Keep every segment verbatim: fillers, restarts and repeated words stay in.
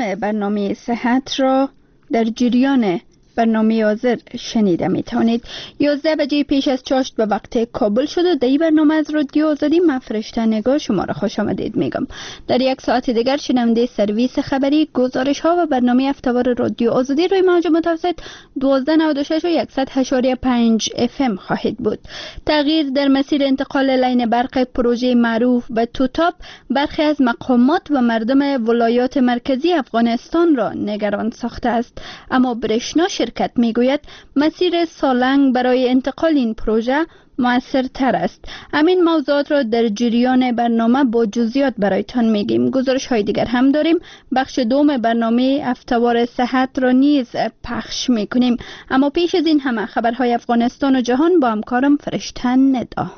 دوم برنامه صحت را در جریان برنامه حاضر شنیده می توانید. یازده بجه پیش از چاشت به وقت کابل شده. در این برنامه از رادیو آزادی من فرشته نگار شما را خوش آمدید میگم. در یک ساعت دیگر شنونده سرویس خبری، گزارش ها و برنامه هفته‌وار رادیو آزادی روی موج متوسط دوازده نود و شش و صد و هشت و پنج اف ام خواهید بود. تغییر در مسیر انتقال لین برق پروژه معروف به توتاپ برخی از مقامات و مردم ولایات مرکزی افغانستان را نگران ساخته است، اما برشنا شرکت میگوید مسیر سالنگ برای انتقال این پروژه مؤثر تر است. همین موضوعات را در جریان برنامه با جزئیات برایتان میگیم. گزارش های دیگر هم داریم. بخش دوم برنامه هفته‌وار صحت را نیز پخش میکنیم، اما پیش از این همه خبرهای افغانستان و جهان با همکارم فرشته ندا.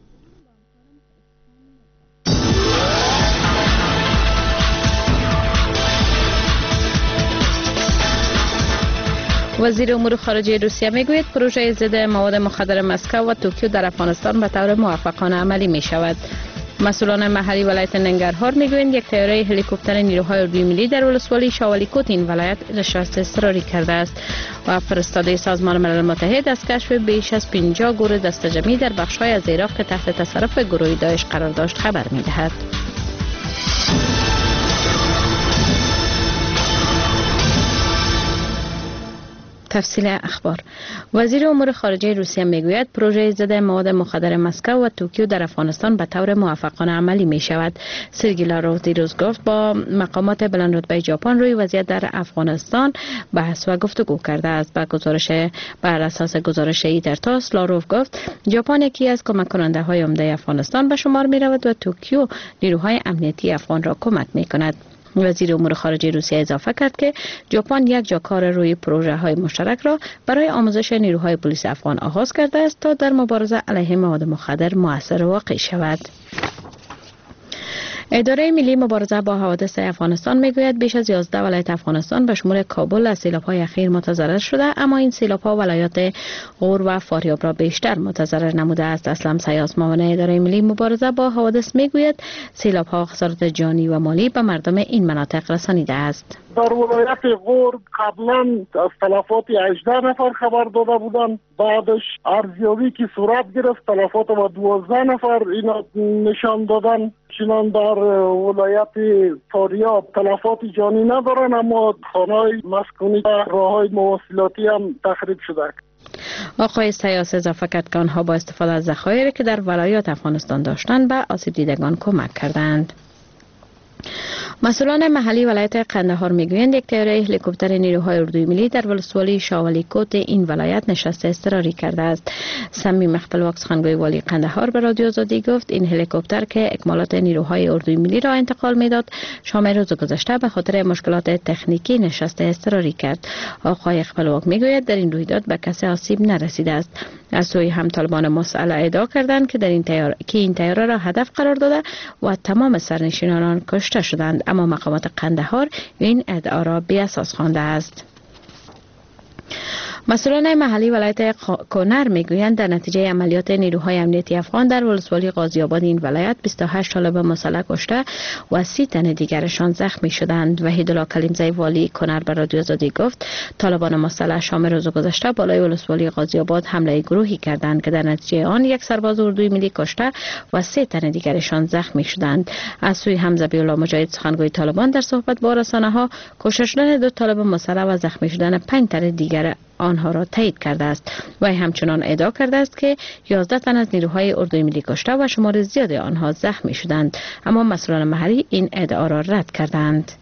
وزیر امور خارجه روسیه میگوید پروژه ضد مواد مخدر مسکو و توکیو در افغانستان به طور موفقانه عملی می شود. مسئولان محلی ولایت ننگرهار میگویند یک طیاره هلیکوپتر نیروهای اردوی ملی در ولسوالی شاولیکوت این ولایت نشست اضطراری کرده است و فرستاده سازمان ملل متحد از کشف بیش از پنجاه گور دسته‌جمعی در بخش‌های از عراق که تحت تصرف گروه داعش قرار داشت خبر میدهد. تفصیل اخبار. وزیر امور خارجه روسیه میگوید پروژه ضد مواد مخدر مسکو و توکیو در افغانستان به طور موفقانه عملی می شود. سرگئی لاروف دیروز گفت با مقامات بلندرتبه ژاپن روی وضعیت در افغانستان بحث و گفتگو کرده است. با گزارش بر اساس گزارش ایترتاس، لاروف گفت ژاپن یکی از کمک کننده های عمده افغانستان به شمار می رود و توکیو نیروهای امنیتی افغان را کمک می کند. وزیر امور خارجه روسیه اضافه کرد که ژاپن یک جاکار روی پروژه های مشترک را برای آموزش نیروهای پلیس افغان آغاز کرده است تا در مبارزه علیه مواد مخدر مؤثر واقع شود. اداره ملی مبارزه با حوادث افغانستان میگوید بیش از یازده ولایت افغانستان به شمول کابل از سیلاب‌های اخیر متضرر شده، اما این سیلاب‌ها ولایات غور و فاریاب را بیشتر متضرر نموده است. اسلم سیاس معاون اداره ملی مبارزه با حوادث میگوید سیلاب‌ها خسارات جانی و مالی به مردم این مناطق رسانیده است. در ولایت غور قبلا از تلفات هجده نفر خبر داده بودند، بعدش ارزیابی که صورت گرفت تلفات و دوازده نفر اینا نشان دادن. چنان در ولایت فاریاب تلفات جانی ندارن، اما خانه‌های مسکونی و راه‌های مواصلاتی هم تخریب شده. آقای سیاس اضافه کرد که آنها با استفاده از ذخایری که در ولایات افغانستان داشتند به آسیب دیدگان کمک کردند. مسئولان محلی ولایت قندهار میگویند یک طیاره هلیکوپتر نیروهای اردوی ملی در ولسوالی شاولیکوت این ولایت نشست اضطراری کرده است. صمیم خپلواک سخنگوی والی قندهار به رادیو آزادی گفت این هلیکوپتر که اکمالات نیروهای اردوی ملی را انتقال میداد شام روز گذشته به خاطر مشکلات تکنیکی نشست اضطراری کرد. آقای خپلواک میگوید در این رویداد به کسی آسیب نرسیده است. از سوی هم طالبان مسئله ادعا کردند که در این طیاره که این طیاره را هدف قرار داده و تمام سرنشینان آن کشته شدند، اما مقامات قندهار این ادعا را بی اساس خوانده است. مسئولان محلی ولایت کنر میگویند در نتیجه عملیات نیروهای امنیتی افغان در ولسوالی غازی آباد این ولایت بیست و هشت طالب مسلح کشته و سی تن دیگرشان زخمی شدند. وحیدالله کلیمزی والی کنر به رادیو آزادی گفت طالبان مسلح شام روز گذشته بالای ولسوالی غازی آباد حمله گروهی کردند که در نتیجه آن یک سرباز اردوی ملی کشته و سه تن دیگرشان زخمی شدند. از سوی هم ذبیح الله مجاهد سخنگوی طالبان در صحبت با رسانه‌ها کشته شدن دو طالب مسلح و زخمی شدن پنج تن دیگر آنها را تایید کرده است و همچنان ادعا کرده است که یازده تن از نیروهای اردوی ملی کشته و شمار زیادی آنها زخمی شدند، اما مسئولان محلی این ادعا را رد کردند.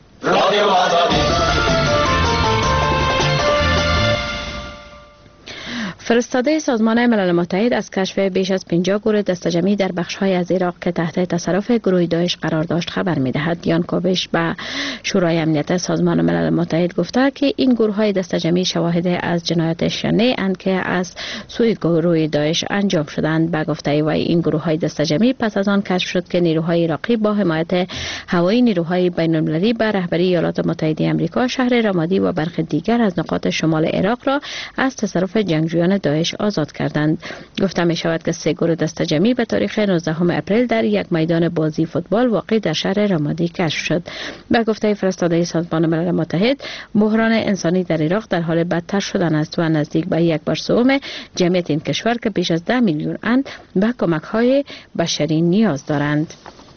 فرستاده سازمان ملل متحد از کشف بیش از پنجاه گروه دسته‌جمعی در بخش‌های از عراق که تحت تصرف گروه داعش قرار داشت خبر می‌دهد. یان کوبش به شورای امنیت سازمان ملل متحد گفته که این گروه‌های دسته‌جمعی شواهد از جنایات شنیع اند که از سوی گروه داعش انجام شدند. به گفته وی این گروه‌های دسته‌جمعی پس از آن کشف شد که نیروهای عراقی با حمایت هوایی نیروهای بین‌المللی به رهبری ایالات متحده آمریکا شهر رمادی و برخی دیگر از نقاط شمال عراق را از تصرف جنگجویان داعش آزاد کردند. گفته می شود که سه گروه دسته جمعی به تاریخ نوزدهم اپریل در یک میدان بازی فوتبال واقع در شهر رمادی کشف شد. به گفته فرستاده سازمان ملل متحد، بحران انسانی در عراق در حال بدتر شدن است و نزدیک به یک بر سوم جمعیت این کشور که بیش از ده میلیون اند به کمک‌های بشری نیاز دارند.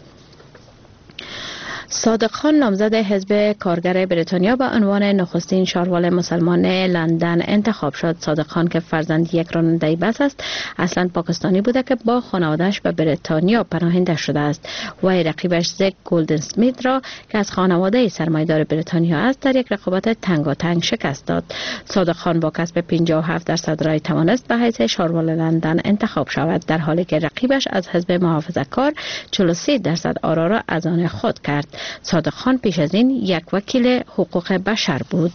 صادق خان نامزد حزب کارگر بریتانیا به عنوان نخستین شاروال مسلمان لندن انتخاب شد. صادق خان که فرزند یک راننده بس است، اصلا پاکستانی بوده که با خانواده‌اش به بریتانیا پناهنده شده است. وی رقیبش زک گلدن سمیت را که از خانواده سرمایه‌دار بریتانیا است در یک رقابت تنگاتنگ شکست داد. صادق خان با کسب پنجاه و هفت درصد رای توانست به حیث شاروال لندن انتخاب شود، در حالی که رقیبش از حزب محافظه‌کار چهل و سه درصد آرا را از آن خود کرد. صادق خان پیش از این یک وکیل حقوق بشر بود.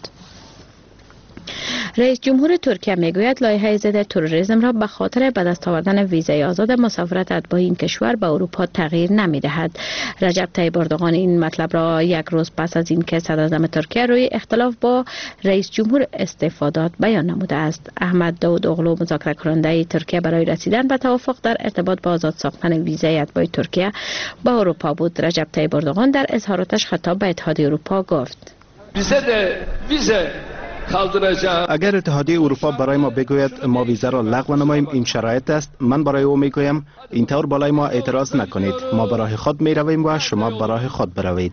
رئیس جمهور ترکیه میگوید لایحه ضد تروریسم را به خاطر به دست آوردن ویزای آزاد مسافرت اتباع این کشور به اروپا تغییر نمی‌دهد. رجب طیب اردوغان این مطلب را یک روز پس از اینکه صدراعظم ترکیه روی اختلاف با رئیس جمهور استعفا داد بیان نموده است. احمد داود اوغلو مذاکره کننده ترکیه برای رسیدن به توافق در ارتباط با آزاد ساختن ویزای اتباع ترکیه به اروپا بود. رجب طیب اردوغان در اظهاراتش خطاب به اتحادیه اروپا گفت: ویزه اگر اتحادیه اروپا برای ما بگوید ما ویزا را لغو نماییم این شرایط است، من برای او میگویم اینطور بالای ما اعتراض نکنید، ما برای خود می رویم و شما برای خود بروید.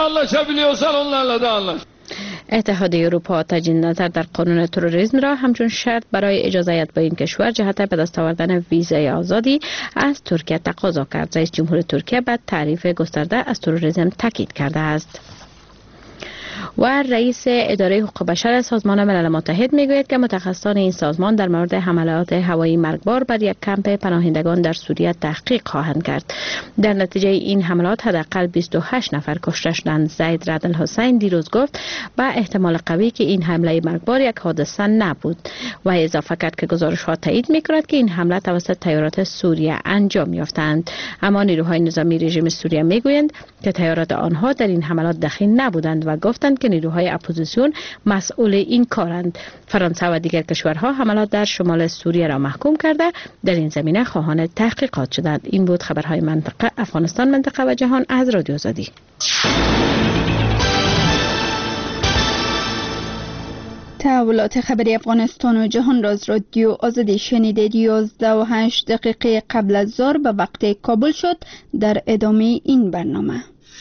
اتحادیه اروپا تجدید نظر در قانون تروریسم را همچون شرط برای اجازه به این کشور جهت به دست آوردن ویزای آزادی از ترکیه تقاضا کرد. رئیس جمهور ترکیه به تعریف گسترده از تروریسم تاکید کرده است. و رئیس اداره حقوق بشر سازمان ملل متحد میگوید که متخصصان این سازمان در مورد حملات هوایی مرگبار بر یک کمپ پناهندگان در سوریه تحقیق خواهند کرد. در نتیجه این حملات حداقل بیست و هشت نفر کشته شدند. زید رد الحسین دیروز گفت با احتمال قوی که این حمله مرگبار یک حادثه نبود و اضافه کرد که گزارش‌ها تایید می‌کند که این حمله توسط طیارات سوریه انجام یافتند. اما نیروهای نظامی رژیم سوریه میگویند که طیارات آنها در این حملات دخیل نبودند و گفتند که نیروهای اپوزیسیون مسئول این کارند. فرانسه و دیگر کشورها حملات در شمال سوریه را محکوم کرده در این زمینه خواهان تحقیقات شدند. این بود خبرهای منطقه افغانستان، منطقه و جهان از رادیو آزادی. تحولات خبری افغانستان و جهان را از رادیو آزادی شنیدید. یازده و هشت دقیقه قبل از ظهر به وقت کابل شد. در ادامه این برنامه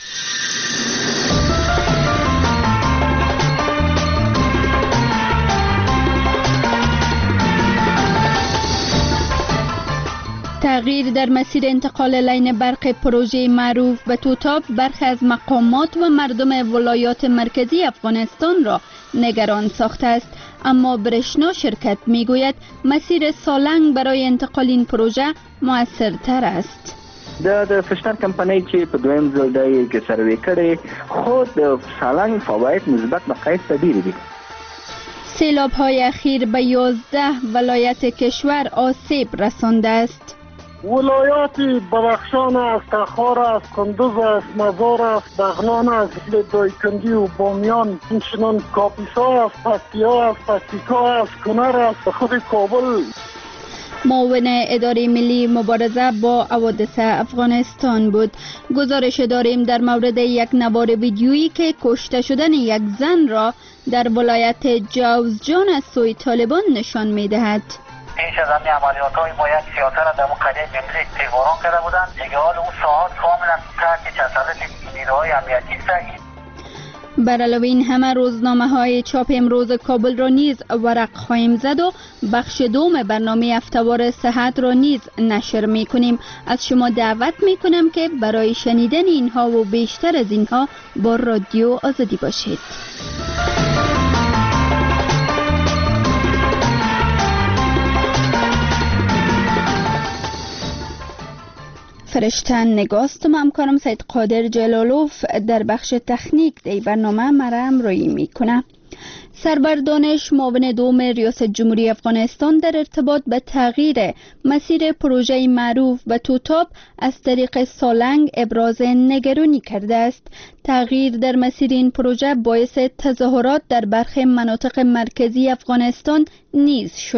تغییر در مسیر انتقال لین برق پروژه معروف به توتاب برخی از مقامات و مردم ولایات مرکزی افغانستان را نگران ساخته است. اما برشنا شرکت میگوید مسیر سالنگ برای انتقال این پروژه مؤثرتر است. د فشتر کمپنۍ چې په دویم ځل دی کې سروې کړې خو د سالنګ فواید مثبت مقایس ډېر دي. سیلاب های اخیر به یازده ولایت کشور آسیب رسانده است. ولایات بدخشان است، تخار است، کندوز است، مزار است، بغلان است، دایکندی و بامیان، همچنین کاپیسا است، پکتیا است، پکتیکا است، کنر است، خود کابل. معاون اداره ملی مبارزه با حوادث افغانستان بود. گزارش داریم در مورد یک نوار ویدیویی که کشته شدن یک زن را در ولایت جوزجان از سوی طالبان نشان می‌دهد. پیش از همین عملیات‌های ما یک سیاست را در قریه جمعی تیماران کرده بودند. دیگه حال اون ساعت کاملا تحت تسلط نیروهای امنیتی است. بر علاوه این همه روزنامه های چاپ امروز کابل را نیز ورق خواهیم زد و بخش دوم برنامه هفته‌وار صحت را نیز نشر می کنیم. از شما دعوت می کنم که برای شنیدن اینها و بیشتر از اینها با رادیو آزادی باشید. فرشتن نگاست و همکارم سید قادر جلالوف در بخش تکنیک دی برنامه مرام روی میکنه. سربردانش معاون دوم ریاست جمهوری افغانستان در ارتباط به تغییر مسیر پروژه معروف به توتاب از طریق سالنگ ابراز نگرانی کرده است. تغییر در مسیر این پروژه باعث تظاهرات در برخی مناطق مرکزی افغانستان نیز شده.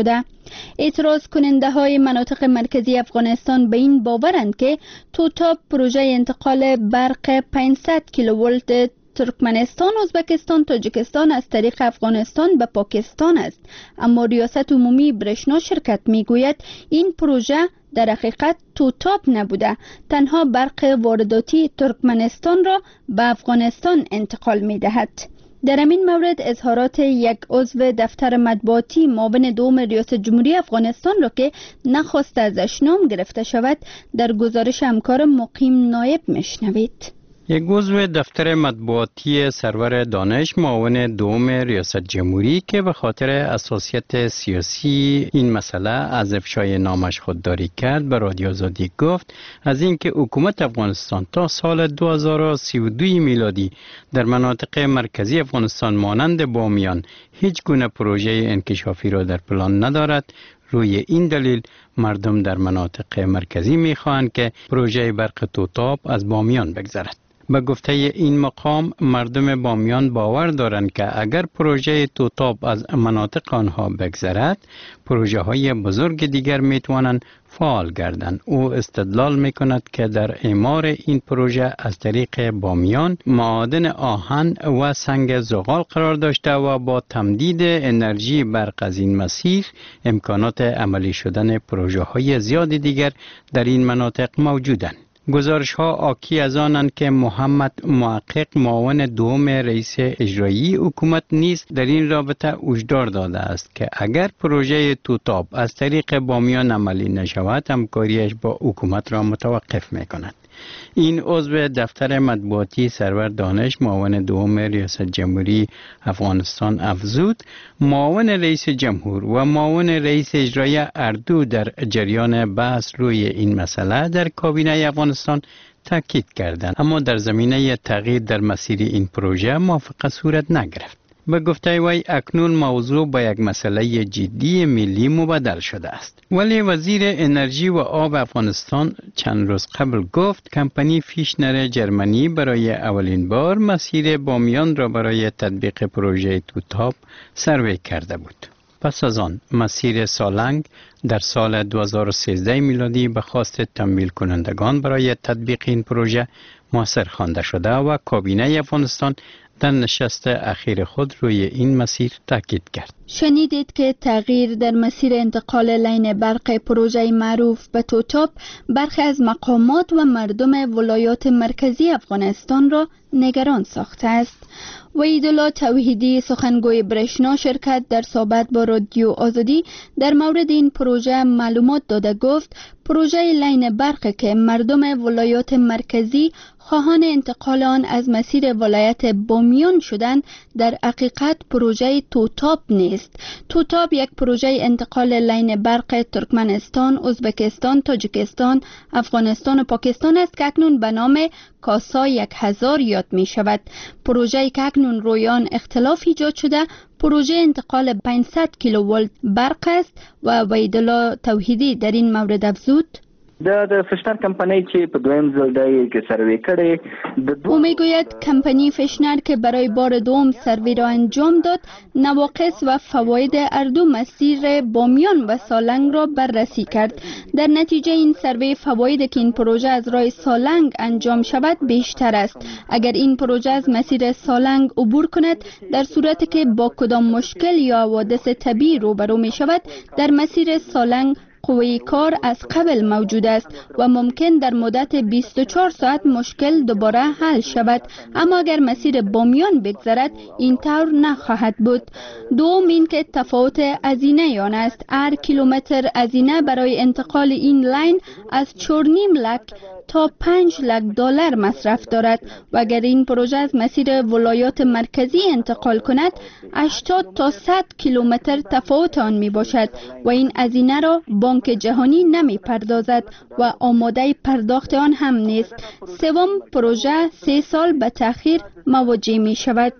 اعتراض کننده های مناطق مرکزی افغانستان به این باورند که توتاپ پروژه انتقال برق پانصد کیلوولت ترکمنستان، ازبکستان، تاجیکستان از طریق افغانستان به پاکستان است. اما ریاست عمومی برشنا شرکت میگوید این پروژه در حقیقت توتاپ نبوده، تنها برق وارداتی ترکمنستان را به افغانستان انتقال می دهد. در همین مورد اظهارات یک عضو دفتر مطبوعاتی معاون دوم ریاست جمهوری افغانستان را که نخواست ازش نام گرفته شود در گزارش همکار مقیم نایب میشنوید. یک عضو دفتر مطبوعاتی سرور دانش معاون دوم ریاست جمهوری که به خاطر حساسیت سیاسی این مسئله از افشای نامش خودداری کرد به رادیو آزادی گفت از اینکه حکومت افغانستان تا سال دو هزار و سی و دو میلادی در مناطق مرکزی افغانستان مانند بامیان هیچ گونه پروژه انکشافی را در پلان ندارد، روی این دلیل مردم در مناطق مرکزی می‌خواهند که پروژه برق توتاپ از بامیان بگذرد. به گفته این مقام مردم بامیان باور دارند که اگر پروژه توتاپ از مناطق آنها بگذرد پروژه های بزرگ دیگر می توانند فعال گردند. او استدلال می کند که در اعمار این پروژه از طریق بامیان معادن آهن و سنگ زغال قرار داشته و با تمدید انرژی برق از این مسیر امکانات عملی شدن پروژه های زیاد دیگر در این مناطق موجودند. گزارش ها آکی از آنند که محمد محقق معاون دوم رئیس اجرایی حکومت نیز در این رابطه هشدار داده است که اگر پروژه توتاپ از طریق بامیان عملی نشود همکاریش با حکومت را متوقف می کند. این عضو دفتر مطبوعاتی سرور دانش معاون دوم ریاست جمهوری افغانستان افزود معاون رئیس جمهور و معاون رئیس اجرایی اردو در جریان بحث روی این مسئله در کابینه افغانستان تاکید کردند، اما در زمینه تغییر در مسیر این پروژه موافقت صورت نگرفت. به گفته وی اکنون موضوع با یک مسئله جدی ملی مبدل شده است. ولی وزیر انرژی و آب افغانستان چند روز قبل گفت کمپانی فیشنر جرمنی برای اولین بار مسیر بامیان را برای تطبیق پروژه توتاپ سروی کرده بود. پس از آن مسیر سالنگ در سال دو هزار و سیزده میلادی به خواست تمویل کنندگان برای تطبیق این پروژه موثر خوانده شده و کابینه افغانستان در نشست اخیر خود روی این مسیر تاکید کرد. شنیدید که تغییر در مسیر انتقال لین برق پروژه معروف به توتاپ برخی از مقامات و مردم ولایات مرکزی افغانستان را نگران ساخته است. وحیدالله توحیدی سخنگوی برشنا شرکت در صحبت با رادیو آزادی در مورد این پروژه معلومات داده گفت پروژه لین برق که مردم ولایات مرکزی خواهان انتقال آن از مسیر ولایت بامیان شدند در حقیقت پروژه توتاپ نیست. توتاپ یک پروژه انتقال لین برق ترکمنستان، ازبکستان، تاجیکستان، افغانستان و پاکستان است که اکنون به نام کاسا یک هزار یاد می شود. پروژه که اکنون رویان اختلاف ایجاد شده پروژه انتقال پانصد کیلوولت برق است و وحیدالله توحیدی در این مورد افزود د د فشنر کمپنی چې په دویم ځل دی کې سروې کړي او میگوید کمپنی فشنر که برای بار دوم سروی را انجام داد نواقص و فواید هر دو مسیر بامیان و سالنگ را بررسی کرد. در نتیجه این سروی فواید که این پروژه از راه سالنگ انجام شود بیشتر است. اگر این پروژه از مسیر سالنگ عبور کند در صورتی که با کدام مشکل یا حوادث طبیعی روبرو می شود در مسیر سالنگ قوه کار از قبل موجود است و ممکن در مدت بیست و چهار ساعت مشکل دوباره حل شود، اما اگر مسیر بامیان بگذرد این طور نخواهد بود. دوم این که تفاوت هزینه آن است. هر کیلومتر هزینه برای انتقال این لاین از چهار و نیم لک تا پنج لک دلار مصرف دارد و اگر این پروژه از مسیر ولایات مرکزی انتقال کند هشتاد تا صد کیلومتر تفاوت آن می باشد و این هزینه را بانک جهانی نمی پردازد و آماده پرداخت آن هم نیست. سوم پروژه سه سال به تأخیر مواجه می شود.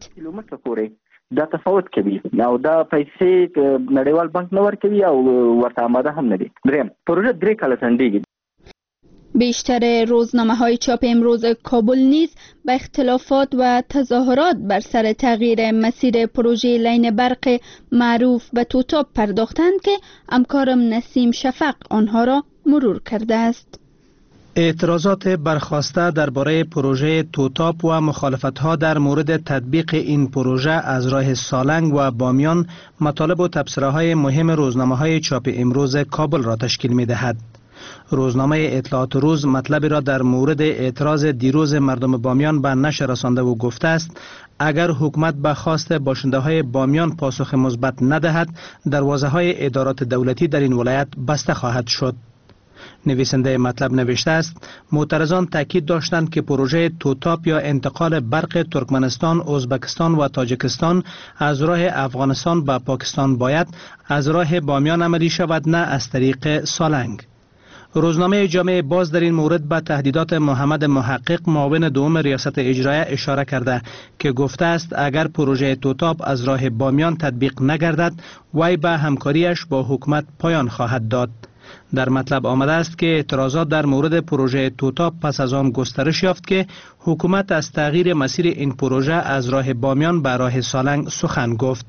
دا تفاوت کوي او دا پیسې نړیوال بانک نه ورکوي او ورته آماده هم نه دي. دریم پروژه درې کاله ځنډیږي. بیشتر روزنامه های چاپ امروز کابل نیز به اختلافات و تظاهرات بر سر تغییر مسیر پروژه لین برق معروف به توتاپ پرداختند که همکارم نسیم شفق آنها را مرور کرده است. اعتراضات برخاسته درباره پروژه توتاپ و مخالفت‌ها در مورد تطبیق این پروژه از راه سالنگ و بامیان مطالب و تبصره‌های مهم روزنامه‌های چاپ امروز کابل را تشکیل می‌دهد. روزنامه اطلاعات روز مطلبی را در مورد اعتراض دیروز مردم بامیان به نشر رسانده و گفته است اگر حکومت به خواست باشنده‌های بامیان پاسخ مثبت ندهد دروازه‌های ادارات دولتی در این ولایت بسته خواهد شد. نویسنده مطلب نوشته است معترضان تاکید داشتند که پروژه توتاپ یا انتقال برق ترکمنستان، ازبکستان و تاجیکستان از راه افغانستان به پاکستان باید از راه بامیان عملی شود نه از طریق سالنگ. روزنامه جامعه باز در این مورد به تهدیدات محمد محقق معاون دوم ریاست اجرایه اشاره کرده که گفته است اگر پروژه توتاپ از راه بامیان تطبیق نگردد وی به همکاریش با حکومت پایان خواهد داد. در مطلب آمده است که اعتراضات در مورد پروژه توتاپ پس از آن گسترش یافت که حکومت از تغییر مسیر این پروژه از راه بامیان به راه سالنگ سخن گفت.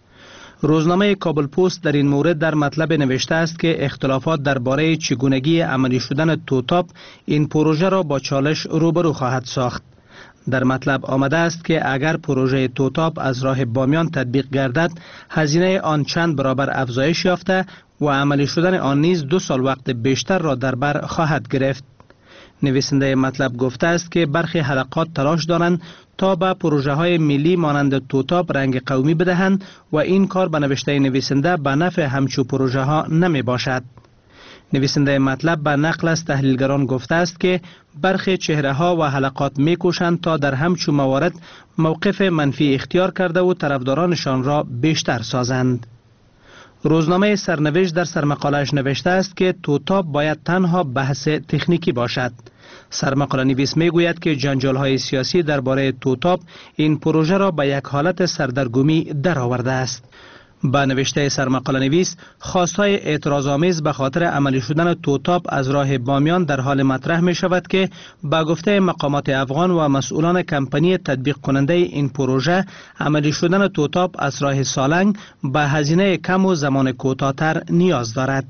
روزنامه کابل پست در این مورد در مطلب نوشته است که اختلافات درباره چگونگی عملی شدن توتاپ این پروژه را با چالش روبرو خواهد ساخت. در مطلب آمده است که اگر پروژه توتاپ از راه بامیان تطبیق گردد هزینه آن چند برابر افزایش یافته و عملی شدن آن نیز دو سال وقت بیشتر را در بر خواهد گرفت. نویسنده مطلب گفته است که برخی حلقات تلاش دارند تا به پروژه های ملی مانند توتاپ رنگ قومی بدهند و این کار به نوشته نویسنده به نفع همچو پروژه ها نمی باشد. نویسنده مطلب به نقل از تحلیلگران گفته است که برخی چهره ها و حلقات می کوشند تا در همچو موارد موقف منفی اختیار کرده و طرفدارانشان را بیشتر سازند. روزنامه سرنوشت در سرمقاله‌اش نوشته است که توتاپ باید تنها بحث تکنیکی باشد. سرمقاله نویس می گوید که جنجال های سیاسی درباره توتاپ این پروژه را به یک حالت سردرگمی درآورده است. با نوشته سرمقاله نویس خواستهای اعتراض‌آمیز به خاطر عملی شدن توتاپ از راه بامیان در حال مطرح می شود که با گفته مقامات افغان و مسئولان کمپانی تطبیق کننده این پروژه عملی شدن توتاپ از راه سالنگ به هزینه کم و زمان کوتاه‌تر نیاز دارد.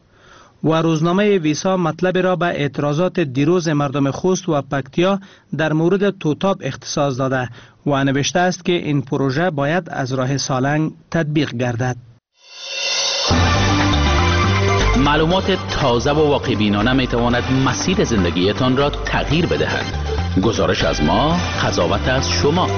و روزنامه ویسا مطلب را به اعتراضات دیروز مردم خوست و پکتیا در مورد توتاپ اختصاص داده و نوشته است که این پروژه باید از راه سالنگ تطبیق گردد. معلومات تازه و واقع بینانه می تواند مسیر زندگیتان را تغییر بدهد. گزارش از ما، قضاوت از شما.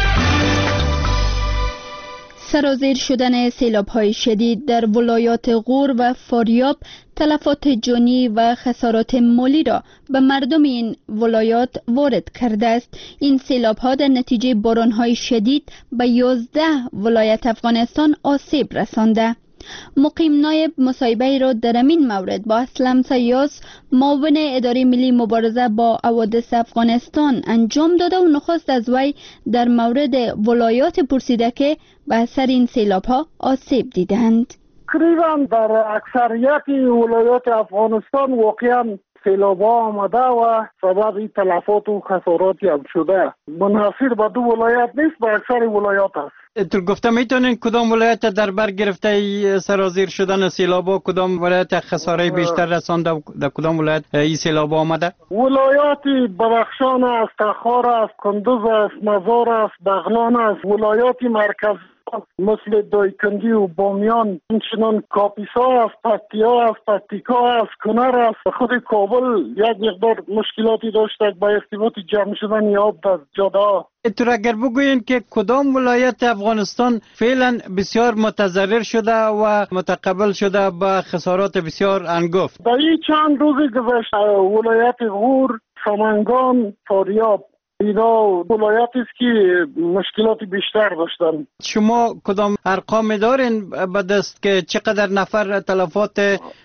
سرازیر شدن سیلاب‌های شدید در ولایات غور و فاریاب تلفات جانی و خسارات مالی را به مردم این ولایات وارد کرده است. این سیلاب‌ها در نتیجه باران‌های شدید به یازده ولایت افغانستان آسیب رسانده. مقیم نایب مصاحبه را در این مورد با اسلم سیاس معاون اداره ملی مبارزه با حوادث افغانستان انجام داده و نخست از وی در مورد ولایات پرسیده که به اثر این سیلاب ها آسیب دیدند. تقریبا در اکثریت ولایات افغانستان واقعا سیلاب ها آمده و سبب تلفات و خساراتی هم شده. منحصر به دو ولایت نیست، به اکثر ولایات است. تو گفته میتونین کدام ولایت در بر گرفته سرازیر شدن سیلابا، کدام ولایت خساره بیشتر رسانده، در کدام ولایت این سیلابا آمده؟ ولایات بدخشان است، تخار است، کندوز است، مزار است، بغلان است. ولایات مرکز مثل دایکندی و بامیان، همچنان کاپیسا است، پکتیا است، پکتیکا است، کنر است. خود کابل یک مقدار مشکلاتی داشته با ارتباط جمع شدن آب در جاده. تو اگر بگوین که کدام ولایت افغانستان فعلا بسیار متضرر شده و متقبل شده با خسارات بسیار انگفت؟ در این چند روز گذشته ولایت غور، سمنگان، فاریاب اینا ولایاتی است که مشکلات بیشتر داشتن. شما کدام ارقام دارین به دست که چقدر نفر تلفات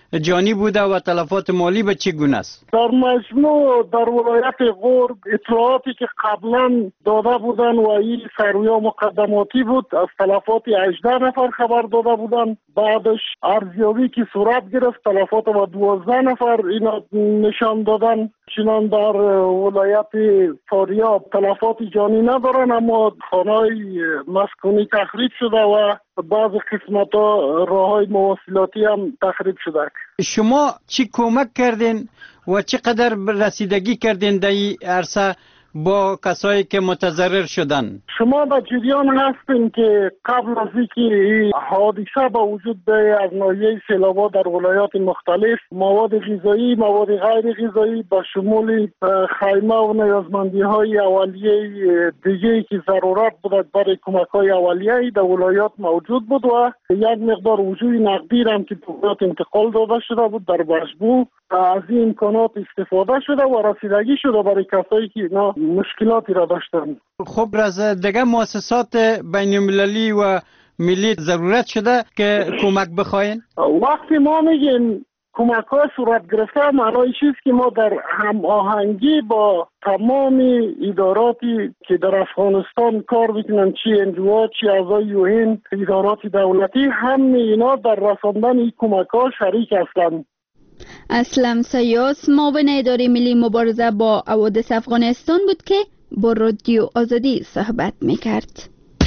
جانی بوده و تلفات مالی به چه گونه است؟ در مجموع در ولایت غور اطلاعاتی که قبلا داده بودن و این سرویا مقدماتی بود، از تلفات هجده نفر خبر داده بودن. بعدش ارزیابی که صورت گرفت تلفات و دوازده نفر اینا نشان دادن. چنان در ولایت فاریاب تلفات جانی ندارن، اما خانه‌های مسکونی تخریب شده و بعض قسمت ها راه های مواصلاتی هم تخریب شده. شما چی کمک کردین و چقدر رسیدگی کردین در این عرصه با کسایی که متضرر شدن؟ شما به جریان هستین که قبل از اینکه حادثه به وجود بیاید از ناحیه سیلابات در ولایات مختلف مواد غذایی، مواد غیر غذایی به شمول خیمه و نیازمندی های اولیه دیگه که ضرورت بود برای کمک های اولیه در ولایات موجود بود و یک مقدار وجود نقدی هم که دولت انتقال داده شده بود در بشبو از این امکانات استفاده شده و رسیدگی شده برای کسایی که اینا مشکلاتی را داشتن. خب از دیگه مؤسسات بین المللی و ملی ضرورت شده که کمک بخواین؟ وقتی ما میگیم کمک های صورت گرفته معنی چیست که ما در هم آهنگی با تمام اداراتی که در افغانستان کار میکنن، چی انجوها چی اعضای یوهن ادارات دولتی، هم اینا در رساندن این کمک ها شریک هستند. اسلم سیاس معاون اداره ملی مبارزه با حوادث افغانستان بود که با رادیو آزادی صحبت میکرد.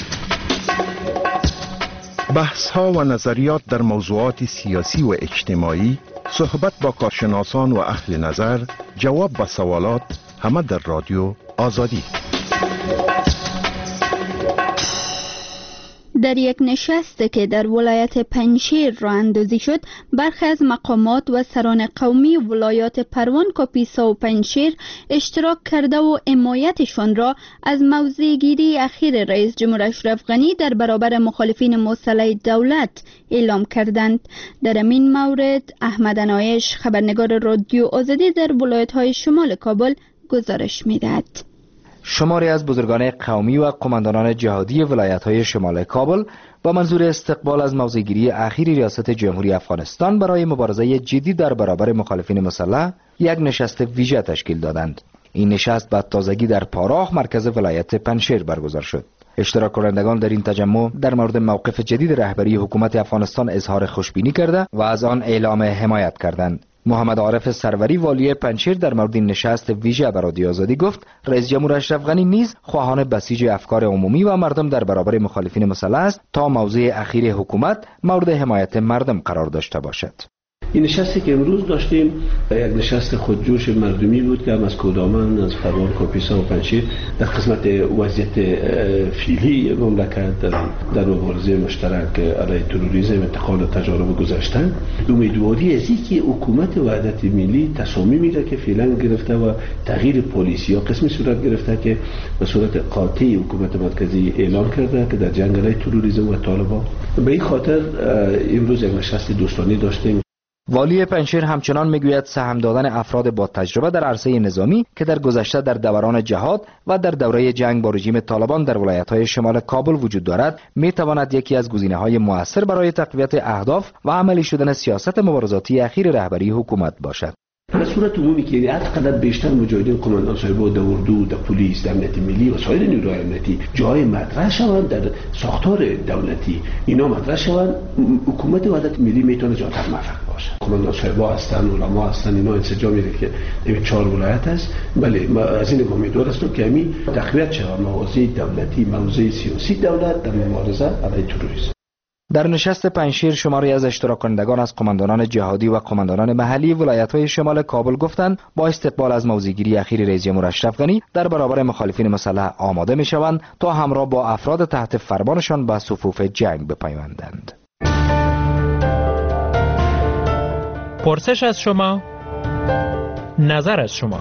بحث ها و نظریات در موضوعات سیاسی و اجتماعی، صحبت با کارشناسان و اهل نظر، جواب به سوالات، همه در رادیو آزادی. در یک نشست که در ولایت پنجشیر راه اندازی شد، برخی از مقامات و سران قومی ولایات پروان، کاپیسا و پنجشیر اشتراک کرده و حمایتشان را از موضع‌گیری اخیر رئیس جمهور اشرف غنی در برابر مخالفین مسلح دولت اعلام کردند. در این مورد احمد عنایش، خبرنگار رادیو آزادی در ولایت‌های شمال کابل گزارش می‌دهد. شماری از بزرگان قومی و قماندانان جهادی ولایت‌های شمال کابل با منظور استقبال از موضع‌گیری اخیر ریاست جمهوری افغانستان برای مبارزه جدی در برابر مخالفین مسلح یک نشست ویژه تشکیل دادند. این نشست بعد تازگی در پاراخ مرکز ولایت پنجشیر برگزار شد. اشتراک کنندگان در این تجمع در مورد موقف جدید رهبری حکومت افغانستان اظهار خوشبینی کرده و از آن اعلام حمایت کردند. محمد عارف سروری والی پنجشیر در مورد این نشست ویژه به رادیو آزادی گفت رئیس جمهور اشرف غنی نیز خواهان بسیج افکار عمومی و مردم در برابر مخالفین مسلح است تا موضع اخیر حکومت مورد حمایت مردم قرار داشته باشد. این نشستی که امروز داشتیم یک نشست خودجوش مردمی بود که هم از کودامن، از پروان، کاپیسا و پنجشیر در قسمت وضعیت فعلی مملکت در مبارزه مشترک علیه تروریسم، انتقال و تجارب گذشته، امیدواری از اینکه حکومت وحدت ملی تصامیمی را که فعلا گرفته و تغییر پالیسی ها قسمی صورت گرفته که به صورت قاطع حکومت مرکزی اعلان کرده که در جنگ علیه تروریسم و طالبان. به این خاطر امروز یک نشست دوستانه داشتیم. والی پنجشیر همچنان میگوید سهم دادن افراد با تجربه در عرصه نظامی که در گذشته در دوران جهاد و در دوره جنگ با رژیم طالبان در ولایت‌های شمال کابل وجود دارد میتواند یکی از گزینه‌های مؤثر برای تقویت اهداف و عملی شدن سیاست مبارزاتی اخیر رهبری حکومت باشد. به صورت عمومی که هر قدر بیشتر مجاهدین قماندان صاحبا در اردو، در پلیس، در امنیت ملی و سایر نیروهای امنیتی جای مطرح شوند در ساختار دولتی، اینا مطرح شوند، حکومت وحدت ملی میتونه جاتر موفق باشه. قماندان صاحبا هستن، علما هستن، اینا انسجام میده که این چهار ولایت است. بله، ما از این امیدوار هستم که همین تقویت شود موازی دولتی، موازی سیاسی دولت در مبارزه علیه تروریسم. در نشست پنجشیر شماری از اشتراک کنندگان از قماندانان جهادی و قماندانان محلی ولایت‌های شمال کابل گفتند با استقبال از موضع‌گیری اخیر رئیس جمهور اشرف غنی در برابر مخالفین مسلح آماده می‌شوند تا همراه با افراد تحت فرمانشان به صفوف جنگ بپیوندند. پرسش از شما، نظر از شما.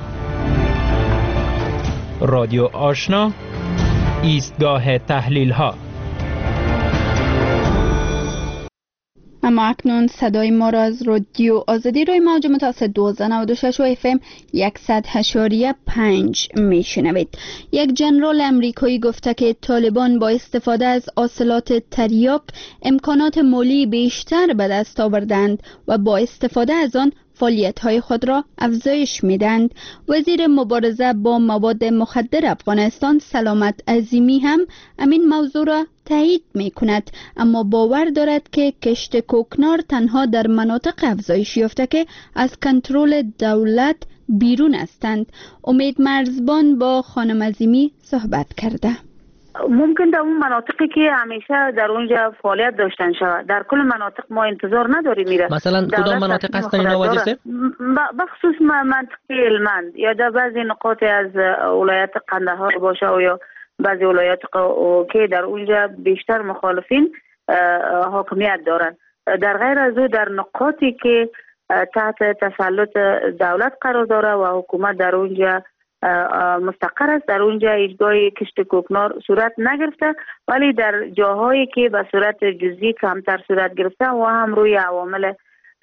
رادیو آشنا، ایستگاه تحلیل‌ها. اما اکنون صدای ما را از رادیو آزادی روی موج متوسط دویست و نود و شش و اف ام صد و هشت و پنج میشنوید. یک جنرال امریکایی گفته که طالبان با استفاده از حاصلات تریاک امکانات مالی بیشتر به دست آوردند و با استفاده از آن فعالیت‌های خود را افزایش می‌دهند. وزیر مبارزه با مواد مخدر افغانستان سلامت عظیمی هم همین موضوع را تایید می‌کند، اما باور دارد که کشت کوکنار تنها در مناطق افزایش یافته که از کنترل دولت بیرون هستند. امید مرزبان با خانم عظیمی صحبت کرده. ممکن در اون مناطقی که همیشه در اونجا فعالیت داشتن شود، در کل مناطق ما انتظار نداریم میره. مثلا کدام مناطق هستن اینا وزیر؟ بخصوص منطقه هلمند یا در بعضی نقاط از ولایت قندهار باشه و یا بعضی ولایات که در اونجا بیشتر مخالفین حاکمیت دارن. در غیر از او در نقاطی که تحت تسلط دولت قرار داره و حکومت در اونجا مستقر است، در اونجا هیچگاه کشت کوکنار صورت نگرفته، ولی در جاهایی که به صورت جزئی کمتر صورت گرفته و هم روی عوامل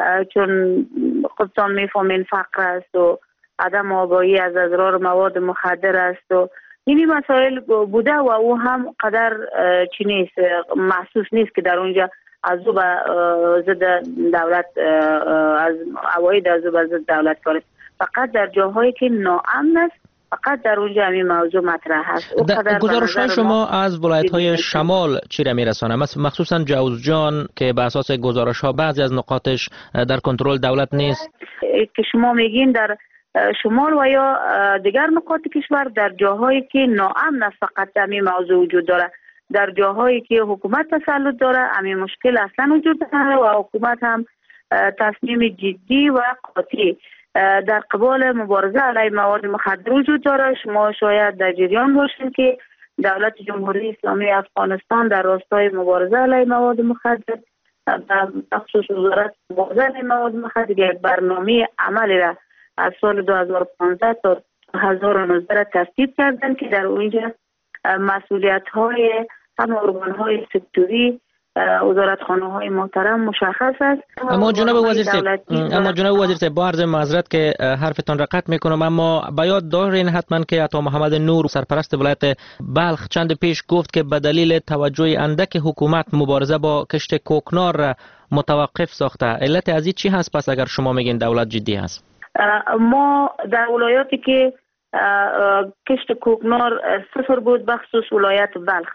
چون خودتان میفهمین فقر است و عدم آگاهی از اضرار مواد مخدر است و اینی مسائل بوده و او هم قدر چی نیست، محسوس نیست که در اونجا از او به ضد دولت از عواید از او به ضد دولت کارست. فقط در جاهایی که ناامن است فقط در اونجا همین موضوع مطرح هست. گزارش‌های شما از ولایت‌های شمال چی را میرسانه؟ مخصوصا جوزجان که به اساس گزارش‌ها بعضی از نقاطش در کنترل دولت نیست که شما میگین در شمال و یا دیگر نقاط کشور در جاهایی که ناامن است فقط همین موضوع وجود داره. در جاهایی که حکومت تسلط داره همین مشکل اصلا وجود نداره و حکومت هم تصمیم جدی و قاطع در قبال مبارزه علیه مواد مخدر وجود داره. شما شاید در جریان باشید که دولت جمهوری اسلامی افغانستان در راستای مبارزه علیه مواد مخدر به خصوص وزارت مبارزه علیه مواد مخدر یک برنامه عملی را از سال دو هزار و پانزده تا دو هزار و نوزده را تصویب کردند که در اونجا مسئولیت‌های هم ارگان‌های سکتوری وزارتخانه‌های محترم مشخص است. اما جناب وزیر صاحب اما جناب وزیر صاحب با عرض معذرت که حرفتان را قطع میکنم، اما به یاد دارین حتما که عطا محمد نور سرپرست ولایت بلخ چند پیش گفت که به دلیل توجه اندک حکومت مبارزه با کشت کوکنار را متوقف ساخته. علت از این چی هست پس اگر شما میگین دولت جدی هست؟ ما در ولایاتی که کشت کوکنار صفر بود بخصوص ولایت بلخ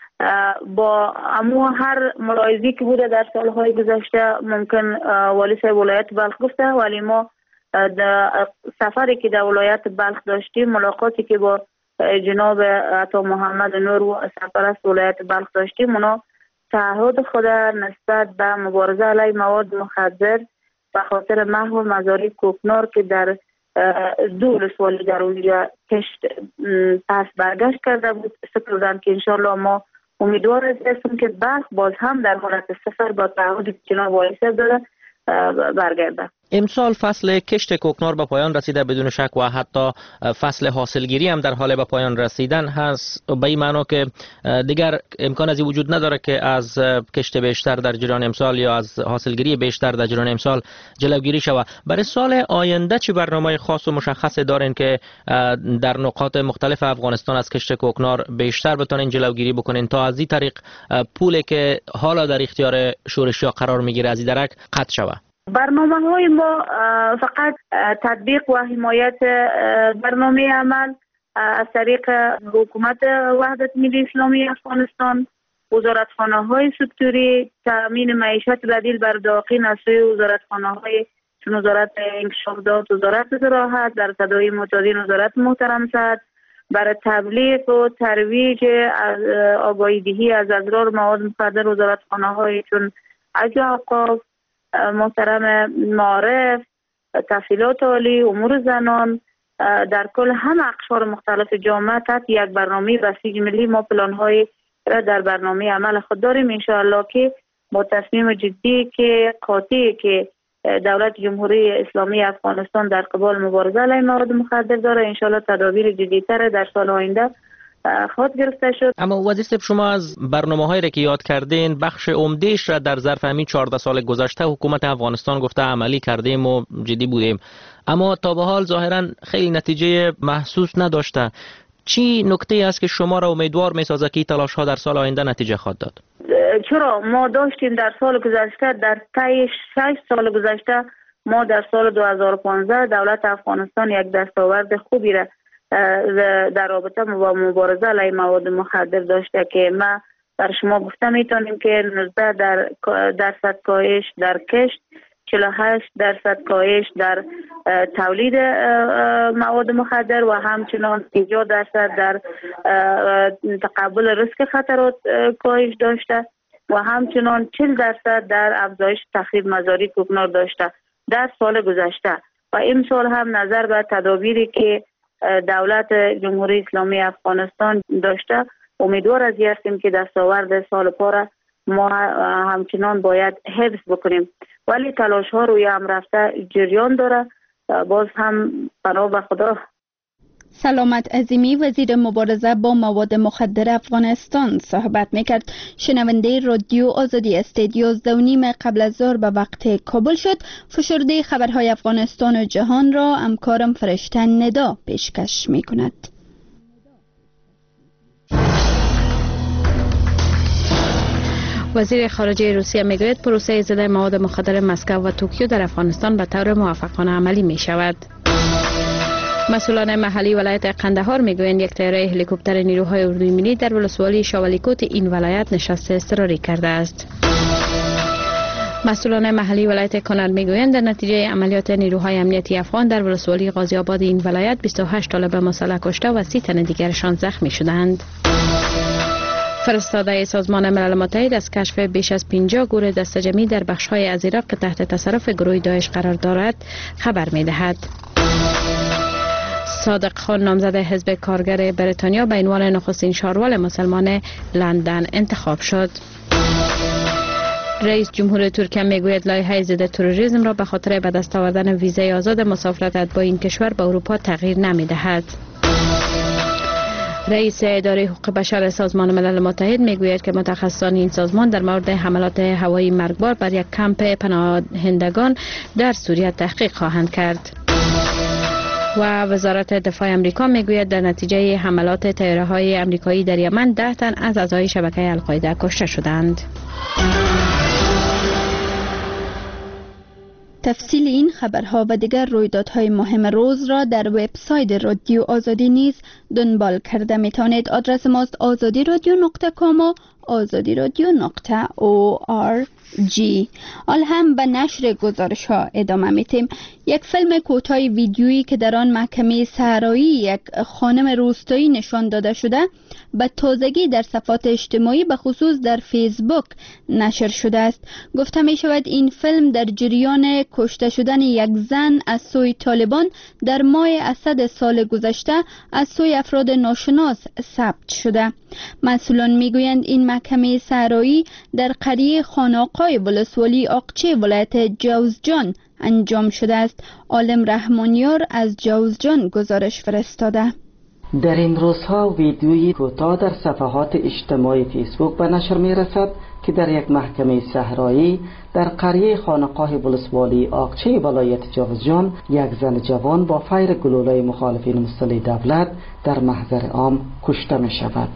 با امو هر ملاحظه‌ای که بوده در سالهای گذشته ممکن والی صاحب ولایت بلخ گفته، ولی ما در سفری که در ولایت بلخ داشتیم ملاقاتی که با جناب عطا محمد نور و سرپرست ولایت بلخ داشتیم اونا تعهد خود نسبت به مبارزه علیه مواد مخدر به خاطر محو مزارع کوکنار که در دو ولسوالی در اونجا کشت پس برگشت کرده بود سپردن که انشالله ما امیدوار هستیم که بلخ باز هم در حالت صفر با تعهد جناب والی صاحب داره برگرده. امسال فصل کشت کوکنار به پایان رسیده بدون شک و حتی فصل حاصلگیری هم در حال به پایان رسیدن هست، به این معنا که دیگر امکان از وجود نداره که از کشت بیشتر در جریان امسال یا از حاصلگیری بیشتر در جریان امسال جلوگیری شود. برای سال آینده چه برنامه خاص و مشخصی دارین که در نقاط مختلف افغانستان از کشت کوکنار بیشتر بتونین جلوگیری بکنین تا از این طریق پولی که حالا در اختیار شورشی‌ها قرار میگیره از این درک قطع شود؟ برنامه های ما فقط تطبیق و حمایت برنامه عمل از طریق حکومت وحدت ملی اسلامی افغانستان، وزارتخانه های سکتوری، تامین معیشت بدیل بر داخل از سوی وزارتخانه های چون وزارت انکشافات، وزارت زراعت، در صدای معتادین وزارت محترم صحت، برای تبلیغ و ترویج آگاهی دهی از اضرار مواد مخدر وزارتخانه های چون اوقاف، محترم معارف، تحصیلات عالی، امور زنان، در کل هم اقشار مختلف جامعه تحت یک برنامه بسیج ملی ما پلان‌های را در برنامه عمل خود داریم. انشاءالله که با تصمیم جدی که قاطعی که دولت جمهوری اسلامی افغانستان در قبال مبارزه علیه مواد مخدر داره، انشاءالله تدابیر جدی‌تر در سال آینده خود گرفته شد. اما وزیر صاحب، شما از برنامه‌هایی را که یاد کردین بخش عمده‌اش را در ظرف همین چهارده سال گذشته حکومت افغانستان گفته عملی کردیم و جدی بودیم، اما تا به حال ظاهراً خیلی نتیجه محسوس نداشته. چی نکته است که شما را امیدوار می‌سازد که تلاش ها در سال آینده نتیجه خواهد داد؟ چرا ما داشتیم در سال گذشته، در طی شش سال گذشته ما در سال دو هزار و پانزده دولت افغانستان یک دستاورد خوبی را در رابطه با مبارزه علیه مواد مخدر داشته که ما در شما گفته میتونیم که نوزده در درصد کاهش در کشت، چهل و هشت درصد کاهش در تولید مواد مخدر و همچنان پنجاه درصد در تقبل ریسک خطرات کاهش داشته و همچنان چهل درصد در افزایش تخریب مزاری کوکنار داشته در سال گذشته. و این سال هم نظر به تدابیری که دولت جمهوری اسلامی افغانستان داشته امیدوار از این هستیم که دستاورد سال پاره ما همچنان باید حفظ بکنیم، ولی تلاش ها روی هم رفته جریان داره. باز هم پناه به خدا. سلامت عظیمی وزیر مبارزه با مواد مخدر افغانستان صحبت میکرد. شنونده رادیو آزادی است. یازده و نیم قبل از ظهر به وقت کابل شد. فشرده خبرهای افغانستان و جهان را همکارم فرشته ندا پیشکش میکند. وزیر خارجه روسیه میگوید پروسه ضد مواد مخدر مسکو و توکیو در افغانستان به طور موفقانه عملی می شود. مسئولان محلی ولایت قندهار میگویند یک طیاره هلیکوپتر نیروهای اردوی ملی در ولسوالی شاولیکوت این ولایت نشست اضطراری کرده است. مسئولان محلی ولایت کنر میگویند در نتیجه عملیات نیروهای امنیتی افغان در ولسوالی غازی آباد این ولایت بیست و هشت طالب مسلح کشته و سی تن دیگرشان زخمی شدند. فرستاده سازمان ملل متحد از کشف بیش از پنجاه گور دسته‌جمعی در بخش‌های از عراق که تحت تصرف گروه داعش قرار دارد خبر می‌دهد. صادق خان نامزد حزب کارگر بریتانیا به عنوان نخستین شاروال مسلمان لندن انتخاب شد. رئیس جمهور ترکیه میگوید لایحه ضد تروریسم را به خاطر به دست آوردن ویزای آزاد مسافرت با این کشور به اروپا تغییر نمی‌دهد. رئیس اداره حقوق بشر سازمان ملل متحد میگوید که متخصصان این سازمان در مورد حملات هوایی مرگبار بر یک کمپ پناهندگان در سوریه تحقیق خواهند کرد. و وزارت دفاع امریکا میگوید در نتیجه حملات طیاره‌های امریکایی در یمن ده تن از اعضای شبکه القاعده کشته شدند. تفصیل این خبرها و دیگر رویدادهای مهم روز را در وبسایت رادیو آزادی نیز دنبال کرده میتونید. آدرس ماست آزادی رادیو نقطه کام و آزادی رادیو نقطه او آر جی. حال هم به نشر گزارش ها ادامه میتیم. یک فیلم کوتاه ویدیویی که در آن محکمه صحرایی یک خانم روستایی نشان داده شده به تازگی در صفحات اجتماعی به خصوص در فیسبوک نشر شده است. گفته می شود این فیلم در جریان کشته شدن یک زن از سوی طالبان در ماه اسد سال گذشته از سوی افراد ناشناس ثبت شده. مسئولان میگویند این محکمه صحرایی در قریه خانقاه ولسوالی آقچه ولایت جوزجان انجام شده است. عالم رحمانیار از جوزجان گزارش فرستاده. در این روزها ویدیویی کوتاه در صفحات اجتماعی فیسبوک به نشر می رسد که در یک محکمه صحرایی در قریه خانقاه ولسوالی آقچه ولایت جوزجان یک زن جوان با فیر گلوله مخالفین مسلح دولت در محضر عام کشته می شود.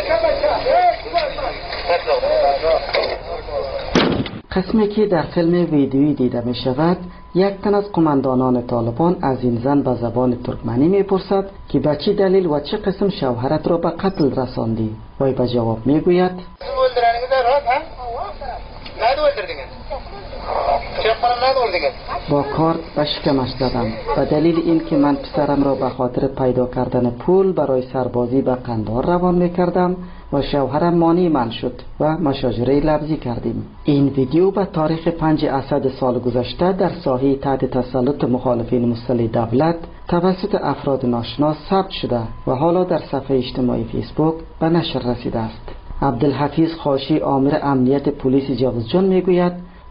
قسمی که در فیلم ویدیویی دیده می شود یک تن از قماندانان طالبان از این زن به زبان ترکمنی می پرسد که به چه دلیل و چه قسم شوهرت را به قتل رساندی؟ وی به جواب می گوید با کارت به شکمش زدم به دلیل اینکه من پسرم را به خاطر پیدا کردن پول برای سربازی به قندهار روان می کردم و شوهرم مانع من شد و مشاجره لفظی کردیم. این ویدیو به تاریخ پنج اسد سال گذشته در ساحه تحت تسلط مخالفین مسلح دولت توسط افراد ناشناس ثبت شده و حالا در صفحه اجتماعی فیسبوک به نشر رسیده است. عبدالحفیظ خاشی آمر امنیت پلیس جوزجان میگوید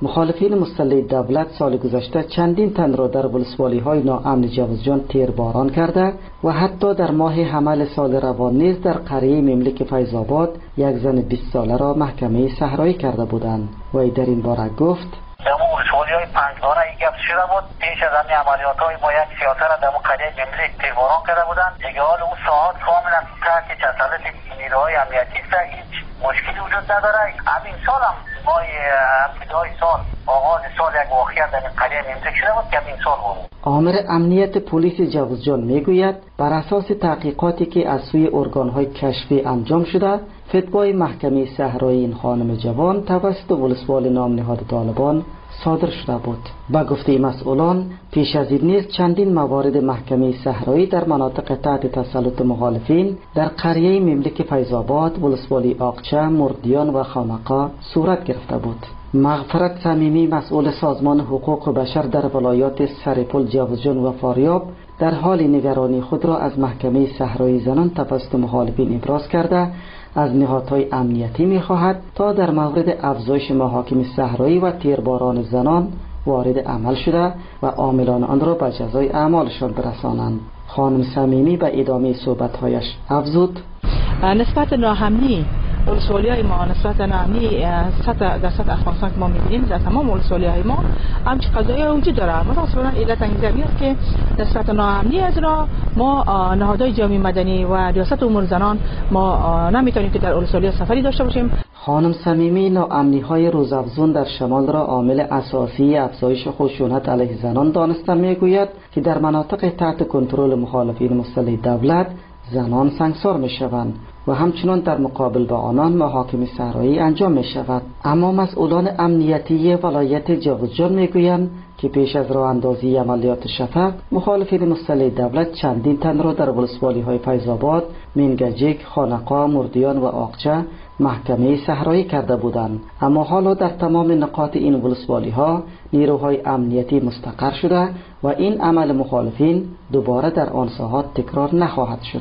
مخالفین مسلح دولت سال گذشته چندین تن را در ولسوالی‌های ناامن جوزجان تیرباران کرده و حتی در ماه حمل سال روان نیز در قریه مملک فیض‌آباد یک زن بیست ساله را محکمه صحرایی کرده بودند. وی در این باره گفت: دمو ولسوالی‌های پنجگانه یک گپ شده بود. پیش از همین عملیات‌های ما یک سیاست را دمو قریه مملک تیرباران کرده بودند. دیگه حال اون ساعت کاملا تحت تسلط نیروهای امنیتی است. هیچ مشکلی وجود نداره. همین سال هم ما ابتدای سال آغاز سال یک واقعیت در این قریه مملک شده بود که همین سال بود. آمر امنیت پلیس جوزجان میگوید بر اساس تحقیقاتی که از سوی ارگان‌های کشفی انجام شده، فتوای محکمه صحرایی این خانم جوان توسط ولسوال نام نهاد طالبان صادر شده بود. با گفته مسئولان پیش از این نیز چندین موارد محکمه صحرایی در مناطق تحت تسلط مخالفین در قریه مملک فیض‌آباد، ولسوالی آقچه، مردیان و خانقا صورت گرفته بود. مغفرت صمیمی مسئول سازمان حقوق بشر در ولایات سرپل، جوزجان و فاریاب در حال نگرانی خود را از محکمه صحرایی زنان توسط مخالفین ابراز کرده از نهادهای امنیتی می‌خواهد تا در مورد افزایش محاکم صحرایی و تیرباران زنان وارد عمل شده و عاملان آن را به جزای اعمالشان برسانند. خانم صمیمی به ادامه صحبت‌هایش افزود: نسبت ناامنی ولسوالی‌های ما نسبت ناامنی سطح در سطح افغانستان که ما می‌بینیم در تمام ولسوالی‌های ما همچین قضایی وجود داره. مثلا علت انگیزه است که نسبت ناامنی از را ما نهادهای جامعه مدنی و ریاست امور زنان ما نمیتونیم که در ولسوالی‌ها سفری داشته باشیم. خانم صمیمی ناامنی‌های روزافزون در شمال را عامل اساسی افزایش خشونت علیه زنان دانسته میگوید که در مناطق تحت کنترل مخالفین مسلح دولت زنان سنگسار می‌شوند و همچنان در مقابل با آنان محاکم صحرایی انجام می شود. اما مسئولان امنیتی ولایت جوزجان می گویند که پیش از راه اندازی عملیات شفق مخالفین مسلح دولت چندین تن را در ولسوالی های فیض‌آباد، منگجیک، خانقا، مردیان و آقچه محکمه صحرایی کرده بودند. اما حالا در تمام نقاط این ولسوالی ها نیروهای امنیتی مستقر شده و این عمل مخالفین دوباره در آن ساحات تکرار نخواهد شد.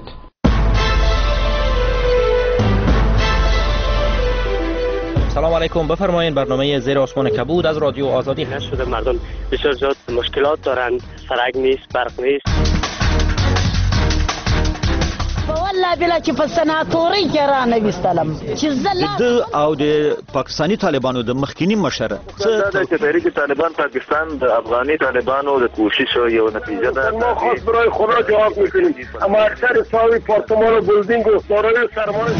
سلام علیکم، بفرمایید. برنامه زیر آسمان کبود از رادیو آزادی هست. شده مردم بسیار زیاد مشکلات دارند، سرک نیست، برق نیست. والله بلا چې په سناتوري کې را نه وستلم چې زله د او د پاکستانی طالبانو د مخکینی مشره څه د تحریک طالبان پاکستان د افغاني طالبانو د کوشش یو نتیجه ده. ما خاص برای خدا جواب میکنیم، اما اکثر ساوی پارتمان و بلدینگ و دارای سرمایه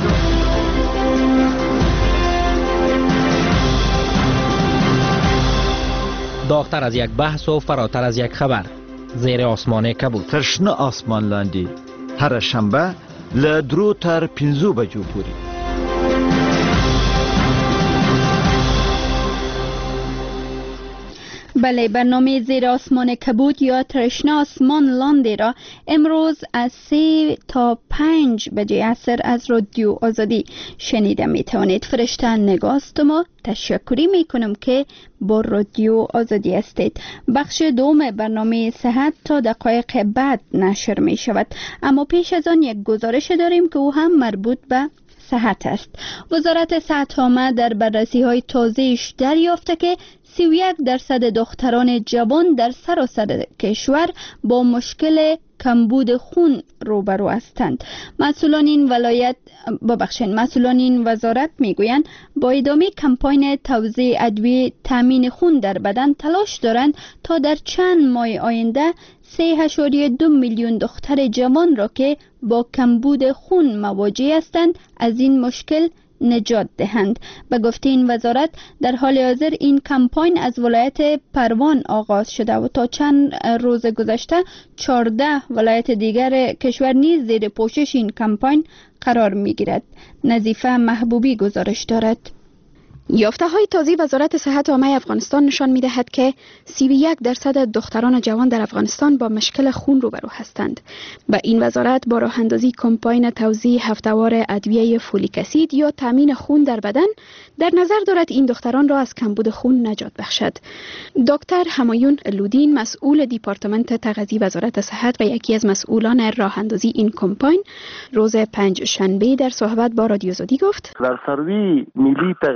داغتر از یک بحث و فراتر از یک خبر. زیر آسمان کبود. ترشنه آسمان لاندی هر شنبه له درو تر پنځو بجو پورې. بله، برنامه زیر آسمان کبود یا ترشنه آسمان لاندی را امروز از سه تا پنج بجه عصر از رادیو آزادی شنیده می توانید. فرشته نگاست ما تشکری می کنم که با رادیو آزادی هستید. بخش دوم برنامه صحت تا دقایق بعد نشر می شود، اما پیش از آن یک گزارش داریم که او هم مربوط به صحت است. وزارت صحت عامه در بررسی های تازه‌اش دریافته که سی و یک درصد دختران جوان در سراسر کشور با مشکل کمبود خون روبرو هستند. مسئولان این ولایت ببخشید مسئولان این وزارت میگویند با ادامه کمپاین توزیع ادویه تامین خون در بدن تلاش دارند تا در چند ماه آینده سه اشاریه دو میلیون دختر جوان را که با کمبود خون مواجه هستند از این مشکل نجات دهند. به گفته این وزارت در حال حاضر این کمپاین از ولایت پروان آغاز شده و تا چند روز گذشته چهارده ولایت دیگر کشور نیز زیر پوشش این کمپاین قرار می گیرد. نظیفه محبوبی گزارش دارد. یافته های تازه وزارت صحت عامه افغانستان نشان می دهد که سی و یک درصد دختران جوان در افغانستان با مشکل خون روبرو هستند. با این وزارت با راه اندازی کمپاین توزیع هفته‌وار ادویه فولیک اسید یا تامین خون در بدن در نظر دارد این دختران را از کمبود خون نجات بخشد. دکتر همایون لودین مسئول دیپارتمنت تغذیه وزارت صحت و یکی از مسئولان راه اندازی این کمپاین روز پنج شنبه در صحبت با رادیو آزادی گفت: در سروی ملی تغذیه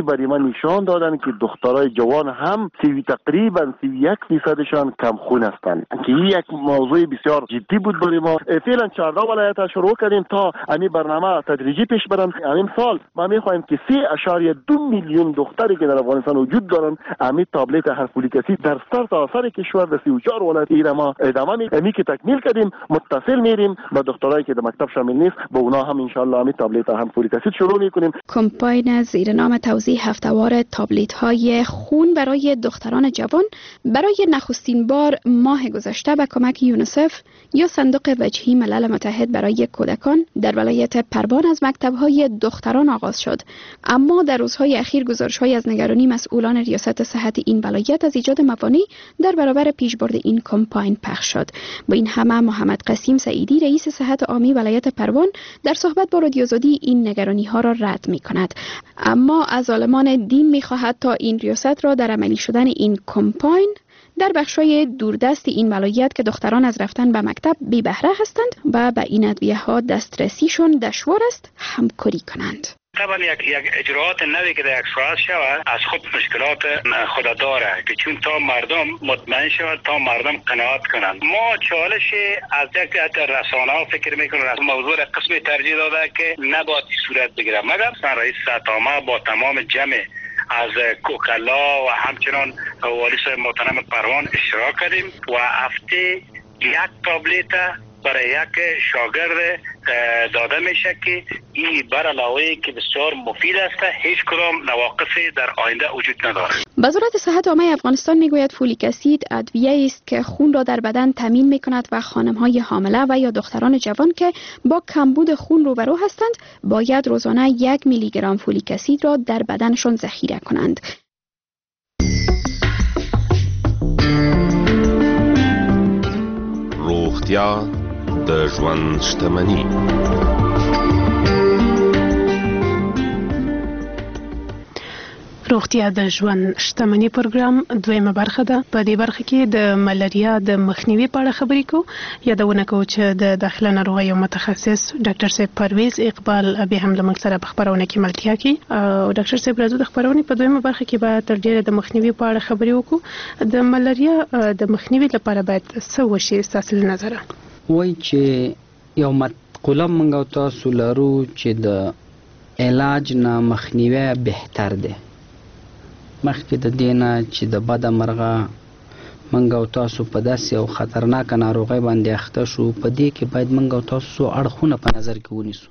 برای من نشان دادن که دخترای جوان هم سی تقریبا سی یک فیصدشان کم خون هستند که این یک موضوع بسیار جدی بود برای ما. فعلا چهارده ولایت شروع کردیم تا همین برنامه تدریجی پیش برن. همین سال ما میخوایم که سه اشاریه دو میلیون دختری که در افغانستان وجود دارن همین تابلت هر فولیک اسید در سر تا سر کشور در سی و چهار ولایت ایران ما ادامه میدیم که تکمیل کردیم متصل میریم با دخترایی که در مکتب شامل نیست با اونا هم ان شاء الله همین تابلت هم فولیک اسید شروع میکنیم. کمپاین زیر نام توزیع هفته‌وار تابلت های خون برای دختران جوان برای نخستین بار ماه گذشته به کمک یونیسف یا صندوق وجهی ملل متحد برای کودکان در ولایت پروان از مکتب‌های دختران آغاز شد. اما در روزهای اخیر گزارش‌های از نگرانی مسئولان ریاست صحت این ولایت از ایجاد موانع در برابر پیشبرد این کمپاین پخش شد. با این همه محمد قسیم سعیدی رئیس صحت عامی ولایت پروان در صحبت با رادیو آزادی این نگرانی‌ها را رد می‌کند. اما از عالمان دین می‌خواهد تا این ریاست را در عملی شدن این کمپاین در بخشای دوردست این ولایت که دختران از رفتن به مکتب بی بهره هستند و به این ادویه ها دسترسیشون دشوار است همکاری کنند. طبعا یک یک اجراعات نوی که در یک ساعت شود از خود مشکلات خود داره که چون تا مردم مطمئن شود تا مردم قناعت کنند. ما چالش از یک رسانه ها فکر میکنم از موضوع قسم ترجیح داده که نباید صورت بگیره مگر رئیس صحت عامه با تمام جمع از کوکلا و همچنان والی صاحب محترم پروان اشتراک کردیم و هفته یک تابلت برای یک شاگرد داده میشه که این بر علاوه که بسیار مفید است هیچ کدام نواقصی در آینده وجود ندارد. وزارت صحت عامه افغانستان میگوید فولیک اسید ادویه است که خون را در بدن تامین میکند و خانم‌های حامله و یا دختران جوان که با کمبود خون روبرو هستند باید روزانه یک میلی گرم فولیک اسید را در بدنشان ذخیره کنند. روغتیا د ژوند شتمني. روغتیا د ژوند شتمني پروګرام دویمه برخه ده. په دې برخه کې د ملاریا د مخنیوي په اړه خبرې کوو. یادونه کوو چې د داخله ناروغیو متخصص ډاکټر صاحب پرویز اقبال به هم له موږ سره په خبرونه کې ملتیا کوي. او ډاکټر صاحب راځو د خبرونې په دویمه برخه کې به تر ډیره د مخنیوي په اړه خبرې وکړو. د ملاریا د مخنیوي لپاره باید څه وشي ستاسو له نظره؟ وای چې یو مقوله موږ او تاسو لرو چې د علاج نه مخنیوی بهتر دی. مخکې د دې نه چې د بده مرغه موږ او تاسو په داسې یو خطرناکه ناروغۍ باندې اخته شو په دې کې باید موږ او تاسو اړخونه په نظر کې ونیسو.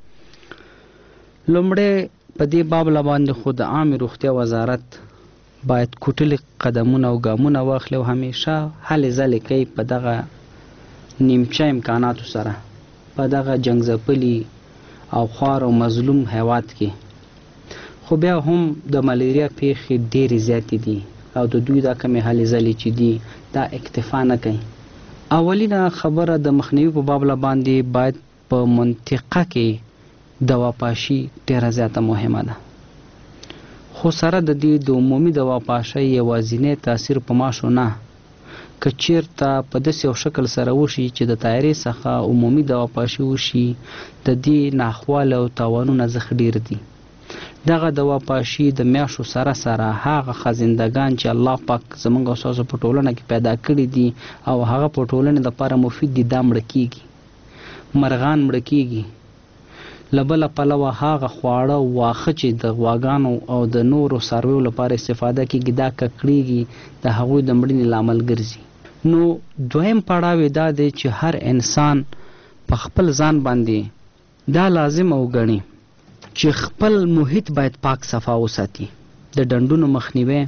لومړی په دې باب باندې خو د عامې روغتیا وزارت باید کوټلې قدمونه او ګامونه واخلي او همیشه هلې ځلې کوي په دغه نیمچه امکاناتو سره په دغه جنګ ځپلي او خوار او مظلوم هیواد کې. خو بیا هم د ملیریا پیښې ډېرې زیاتې دي او د دوی دا کمې هلې ځلې چې دي دا اکتفا نه کوي. اولینه خبره د مخنیوي په باب باندې باید په منطقه کې دواپاشي ډېره زیاته مهمه ده. خو سره د دې د عمومي دواپاشۍ یوازینی تاثیر په ماشو نه که چیرته په داسې یو شکل سره وشي چې د طیارې څخه عمومي دواپاشي وشي د دې ناخواله او تاوانونه ځخ ډېر دي. دغه دواپاشي د میاشو سره سره هغه خزندگان چې الله پاک زمونږ او ستاسو په ټولنه کې پیدا کړي دي او هغه په ټولنې دپاره مفید دي دا مړه کېږي. مرغان مړه کېږي. له بله پلوه هغه خواړه واښه چې د غواګانو او د نورو څارویو لپاره استفاده کېږي دا ککړېږي د هغوی د مړینې لامل ګرځي. نو دویم پړاو دا دی چې هر انسان په خپل ځان باندې دا لازم وګڼي چې خپل محیط باید پاک صفا وساتي. د ډنډونو مخنیوی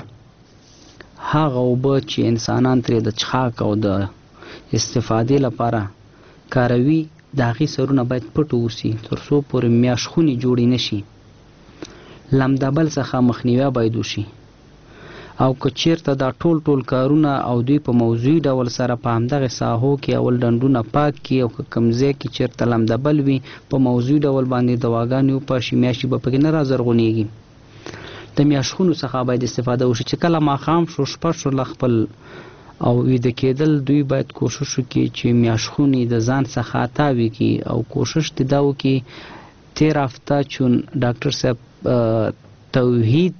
هغه اوبه چې انسانان ترې د څښاک او د استفادې لپاره کاروي د هغې سرونه باید پټ اوسي تر څو پورې میاشخونې جوړې نه شي. لمدبل څخه مخنیوی باید وشي او که چیرته دا ټول ټول کارونه او دوی په موضوعي ډول سره په همدغه ساحو کې اول ډنډونه پاک کړي او که کوم ځای کې چیرته لمدبل وي په موضوعي ډول باندې دواګانې وپاشي میاشتې به پکې نه رازرغونېږي. د میاشخونو څخه باید استفاده وشي چې کله ماښام شو شپه شو له خپل او ویده کېدل دوی باید کوشش وکړي چې میاشخونې د ځان څخه تاوي کړي او کوشش دې دا وکړي تېره هفته چون ډاکټر صاحب توحید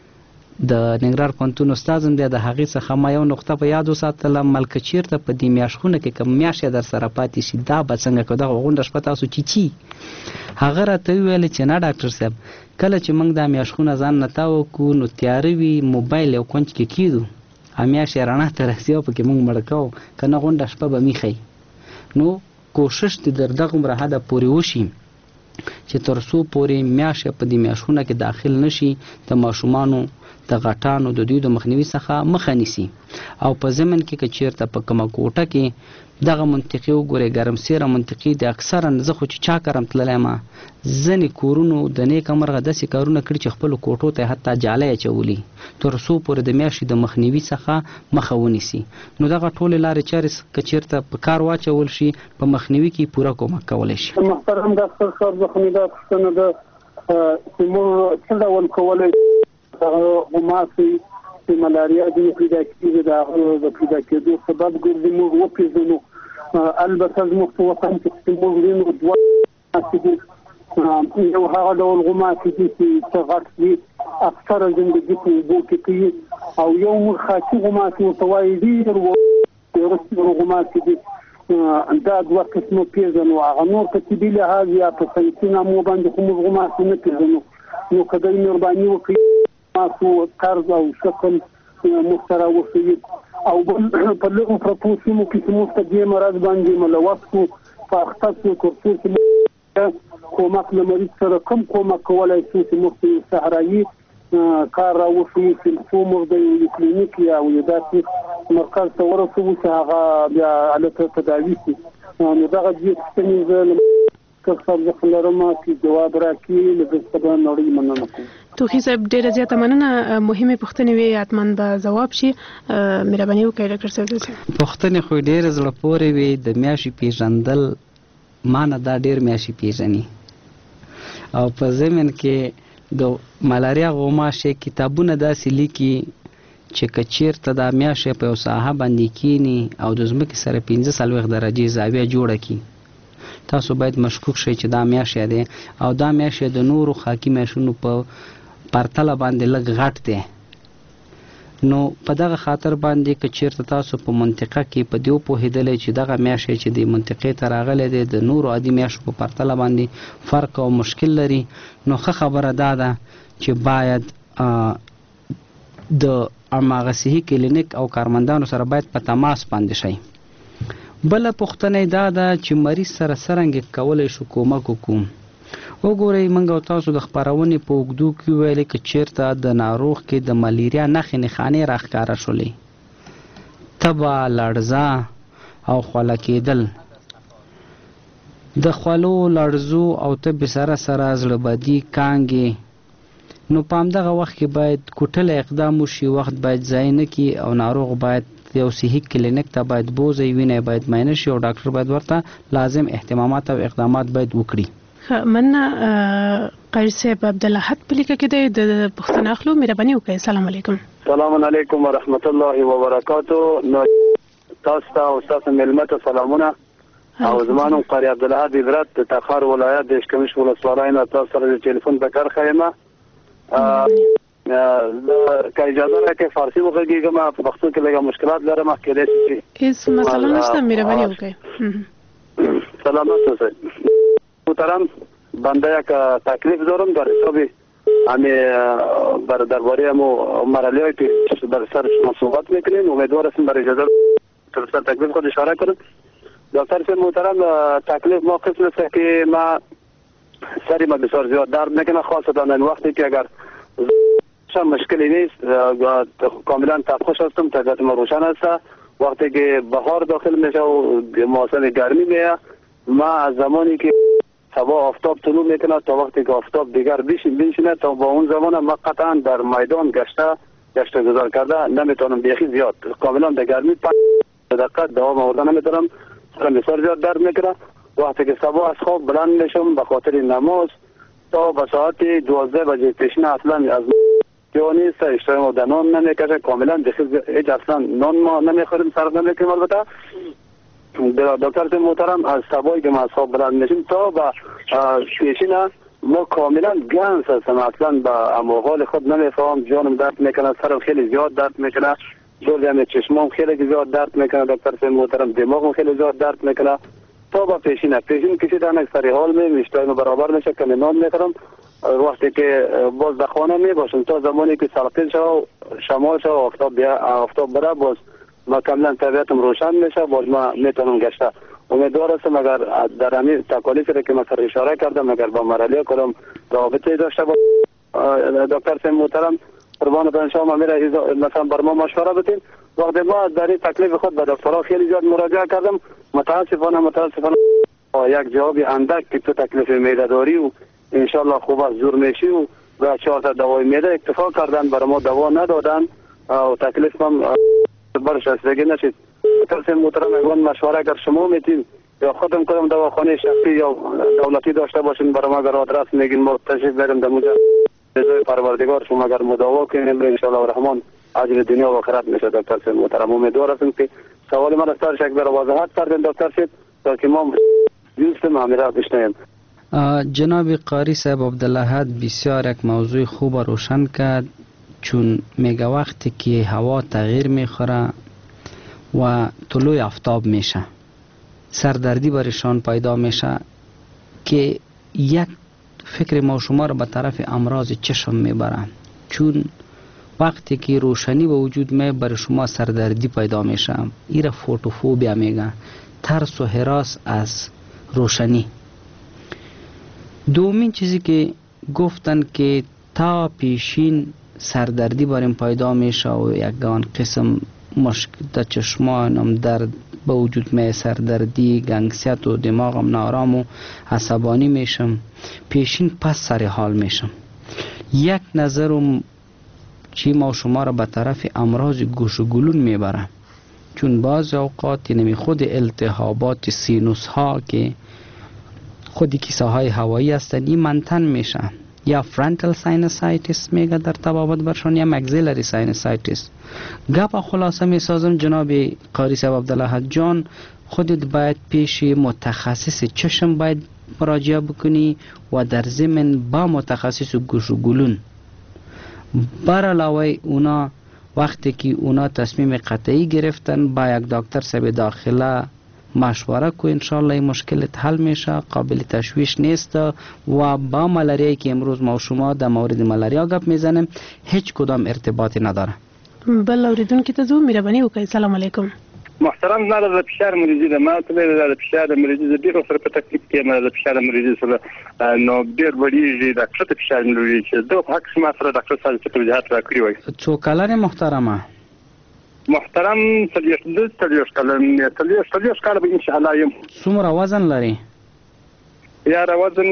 د ننګرهار پوهنتون استاد هم دی، د هغې څخه ما یو نقطه په یاد وساتله، ملکه چېرته په دې میاشتونه کې که میاشت در سره پاتې شي دا به څنګه کوو، دغه غونډه شپه تاسو چیچي. هغه راته وویل چې نه ډاکټر صاحب کله چې موږ دا میاشتونه ځان نه تاو کړو نو تیاره وي موبایل یو کونج کې کیدو همیشه رڼا ته رسي او پکې موږ مړه کوو، که نه غونډه شپه به میښی. نو کوشش دې در دغومره حده پورې وشي چې تر څو پورې میاشت په دې میاشتونه کې داخل نشي د ماشومانو د غټانو د دوی د مخنیوي څخه مخه نیسي. او په ضمن کې که چېرته په کومه کوټه کې دغه منطقې وګورئ ګرمسیره منطقې د اکثرا زه خو چې چا کرم تللی ما ځینې کورونو د نیکه مرغه داسې کارونه کړي چې خپلو کوټو ته حتی جالی اچولي تر څو پورې د میاشتې د مخنیوي څخه مخه ونیسي. نو دغه ټولې لارې چارې که چېرته په کار واچول شي په مخنیوي کې پوره کومک کولی شي. محترم ډاکټر صاحب زه خو مې دا پوښتنه ده چې موږ څه ډول کولی هغه غوماسې چې ملاریا ځینې پیدا کېږي د هغه د پیدا کېدو سبب ګرځي موږ وپېژنو. البته زموږ په وطن کې چې موږ وینو دوه غوماسې دي، یو هغه ډول غوماسې دي چې غټ دي اکثره زندګي په اوبو کې کوي، او یو موږ خاکي غوماسې ورته وایي ډېر وروستي غوماسې دي. دا دوه قسمه پېژنو، هغه نور په طبي لحاظ یا په ساینسي نامو باندې خو موږ غوماسې نه پېژنو. نو که دوی مهرباني وکړي تاسو طرز او شکل مخترع وښیي، او بل په لږو پرتو سیمو کې چې موږ ته دې مرض باندې ملوث کړو په اخته شو تر څو چې کومک له مریض سره کوم کومک کولی شو چې موږ ته صحرایي کار راوښیي چې څو موږ د یو کلینیک یا یو داسې مرکز ته ورسوو چې هغه بیا هلته تداوي شي. نو دغه دې پوښتنې زه صاحب لرم چې جواب راکړي لږ څه نړۍ مننه کوم. توخی صاحب ډیره زیاته مننه، مهمه پوښتنې وي حتماً به جواب شي. مهرباني وکړئ ډاکټر صاحب. پوښتنې خو ډیره زړه پورې وي، د میاشتې پیژندل مانه دا ډیر میاشتې پیژني، او په ضمن کې د ملاریا غوماشې کتابونه داسې لیکي چې که چېرته دا میاشتې په یو ساحه باندې کینی او د ځمکې سره پنځه څلوېښت درجې زاویه جوړه کړي تاسو باید مشکوک شئ چې دا میاشت دی او دا میاشت د نورو خاکي میاشتونو په پرتله باندې لږ غټ دی. نو په دغه خاطر باندې که چېرته تاسو په منطقه کې په دې وپوهېدلی چې دغه میاشت چې د منطقې ته راغلی دی د نورو عادي میاشتو په پرتله باندې فرق او مشکل لري، نو ښه خبره دا ده چې باید د هماغه صحي کلینیک او کارمندانو سره باید په تماس باندې شئ. بله پوښتنه دا ده چې مریض سره څرنګه کولی شو کومک وکړو. وګورئ موږ او تاسو د خپرونې په اوږدو کې ویلې که چېرته د ناروغ کې د ملیریا نښې نښانې راښکاره شولې، تبه، لړزه او خوله کېدل، د خولو لړزو او تبې سره سره زړه بدي کانګې، نو په همدغه وخت کې باید کوټله اقدام وشي، وخت باید ضایع نه کړي او ناروغ باید یو صحي کلینیک ته باید بوځي، وینه باید معاینه شي او ډاکټر باید ورته لازم اهتمامات او اقدامات باید وکړي. مننه قاری صاحب. عبدالحد په لیکه کې د پوښتنه اخلو، مهرباني وکړئ. السلام علیکم. السلام علیکم ورحمت الله وبرکاتو. نو تاسو ته او تاسو ملمت سلامونه او زمانو قاری عبدالحد عبرت د تخار ولایت د اشکمش ولسوالۍ نه تاسو سره د ټلیفون په کار خیمه که اجازه راکړئ فارسي وغږیږم، په پښتو کې لږه مشکلات لرم، کېدای شي هیڅ مسله نشته، مهرباني وکړئ. سلامت اوسئ محترم. بنده یک تکلیف دارم در حساب همه بر درباره همو مرحله که در سر شما صحبت میکنیم. امیدوار هستیم بر اجازه در سر تکلیف خود اشاره کنم. دکتر صاحب محترم تکلیف ما قسم است که ما سری ما بسیار زیاد درد میکنه، خاصتا این وقتی که اگر مشکلی نیست کاملا تبخوش هستم، طبیعت ما روشن است. وقتی که بهار داخل میشه و موسم گرمی میه، ما از زمانی که صبح آفتاب طلوع میکنه تا وقتی که آفتاب دیگر بنشینه تا با اون زمان ما قطعا در میدان گشته گشته گذار کرده نمیتونم بیخی زیاد، کاملا در گرمی پنج دقیقه دوام آوردن نمیتونم، سرم بسیار زیاد درد میکنه. وقتی که صبح از خواب بلند میشم به خاطر نماز تا به ساعت دوازده بجه پیشینه اصلا از یعنی نیست، اشترای ما در نان نمیکشه، کاملا بخیر هیچ اصلا نان ما نمیخوریم، صرف نمیکنیم. البته دکتر محترم از صبحی که ما از خواب بلند میشیم تا به پیشینه ما کاملا گنس هستم، اصلا با اما حال خود نمیفهم، جانم درد میکنه، سرم خیلی زیاد درد میکنه، جلوی همه چشمام خیلی زیاد درد میکنه دکتر صاحب محترم، دماغم خیلی زیاد درد میکنه. تا با پیشینه پیشین کشیدن اکثر حال می میشتایم برابر میشه که نان میخورم. وقتی که باز در خانه می باشم تا زمانی که سرپیل شو شمال شو آفتاب بیا آفتاب بره باز ما کاملا طبیعتم روشن میشه، باز ما میتونم گشته. امیدوار هستم اگر در همین تکالیفی را که من سر اشاره کردم اگر با مرالی کدام رابطه داشته با دکتر صاحب محترم قربان برای شما میره مثلا بر ما مشوره بدین. وقتی ما در این تکلیف خود به دکترها خیلی زیاد مراجعه کردم، متاسفانه متاسفانه یک جوابی اندک که تو تکلیف معده داری و انشالله خوب از زور میشی و و چهار تا دوای معده اکتفا کردن، برای ما دوا ندادن و تکلیف هم برش رسیدگی نشد. دکتر محترم اگر مشوره اگر شما میتین یا خودم کدام دواخانه شخصی یا دولتی داشته باشین برای ما اگر آدرس میگین ما تشریف بریم در اونجا رضای پروردگار شما اگر مداوا کنیم انشالله الرحمن اجر دنیا و آخرت میشه. دکتر صاحب محترم امیدوار هستم که سوال من از سر شک بر وضاحت کردین دکتر صاحب تا که ما دوست معامله بشنویم. جناب قاری صاحب عبدالله بسیار یک موضوع خوب روشن کرد، چون میگه وقتی که هوا تغییر میخوره و طلوع آفتاب میشه سردردی برشان پیدا میشه که یک فکر ما شما رو به طرف امراض چشم میبره، چون وقتی که روشنی به وجود می بر شما سردردی پیدا میشه. ایره فوتوفوبیا میگه، ترس و هراس از روشنی. دومین چیزی که گفتن که تا پیشین سردردی بریم پیدا میشه و یکان قسم مشکل در چشمانم درد به وجود می، سردردی، گنگسیت و دماغم نارام و عصبانی میشم، پیشین پس سر حال میشم. یک نظرم چی ما شما را به طرف امراض گوش و گلون میبره، چون بعض اوقات نمی خود التهابات سینوس ها که خودی کیسه های هوایی هستن این منتن میشه، یا فرانتال ساینوسایتیس میگه در تبابت برشان، یا مگزیلری ساینوسایتیس. گپ خلاصه میسازم جناب قاری صاحب عبدالله جان، خودت باید پیش متخصص چشم باید مراجعه بکنی و در ضمن با متخصص گوش و گلون. بر علاوه اونا وقتی که اونا تصمیم قطعی گرفتن با یک دکتر صاحب داخله مشوره کو، انشالله این مشکلت حل میشه، قابل تشویش نیست. و با ملاریا که امروز ما شما در مورد ملاریا گپ میزنیم هیچ کدام ارتباطی نداره. بله اوریدون که تزو میربانی وکای. سلام علیکم. محترم نه د فشار مریضي ده، ما ته د فشار مریضي ده ډیرو سره په تکلیف کې ما د فشار مریضي سره نو ډیر وړي د ډاکټر فشار مریضي چې دوه حق ما سره ډاکټر صاحب څخه وضاحت راکړی وای. څو کلن محترمه؟ محترم تلیش د تلیش کلن تلیش تلیش کال به ان شاء الله یم. څومره وزن لري؟ یا وزن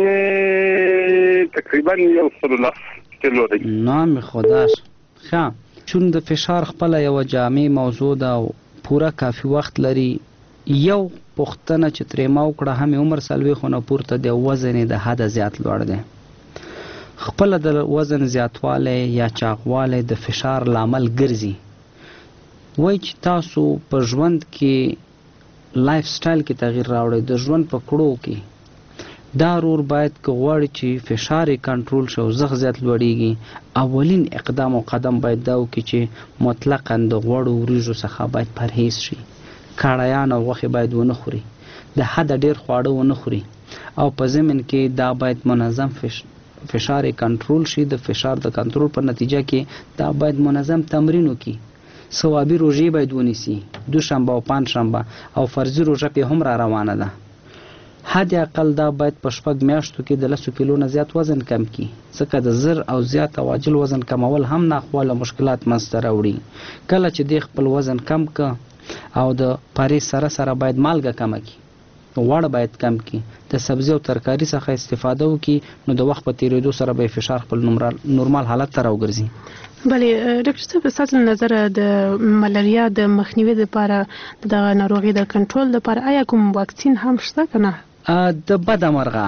تقریبا یو سلو کیلو دی. نام خداش. ښه، چون د فشار خپل یو جامع موضوع ده پورا کافی وخت لري. یو پختنه چې ترې ما وکړه هم عمر سلوي خونه پورته د وزن د حد زیات لوړ دی. خپل د وزن زیاتواله یا چاغواله د فشار لامل ګرځي. وای چې تاسو په ژوند کې لایف سټایل کې تغییر راوړئ، د ژوند په کړو کې دا رور باید که غواړي چې فشار کنټرول شي او زغ زیات لوړیږي، اولین اقدام او قدم باید دا وکړي چې مطلقاً د غوړو وریژو څخه باید پرهیز شي، کاړیان او غوښې باید ونه خوري، د حد ډیر خواړه ونه خوري، او په ضمن کې دا باید منظم فش فشار کنټرول شي. د فشار د کنټرول په نتیجه کې دا باید منظم تمرین وکړي. ثوابي روژې باید ونیسي، دوشنبه او پنجشنبه، او فرضي روژه پې هم را روانه ده. حد اقل دا باید په شپږ میاشتو کې د لسو کیلو نه زیات وزن کم کړي، ځکه د زر او زیات او عاجل وزن کمول هم ناخواله مشکلات منځته راوړي. کله چې دی خپل وزن کم که او د پرهیز سره سره باید مالګه کمه کړي، غوړ باید کم کړي، د سبزي او ترکاري څخه استفاده وکړي، نو د وخت په تیریدو سره به فشار خپل نورمال حالت ته راوګرځي. بله ډاکټر صاحب، ستاسو نظر د ملاریا د مخنیوي لپاره د ناروغي د کنټرول لپاره آیا کوم واکسین هم شته که نه؟ د بده مرغه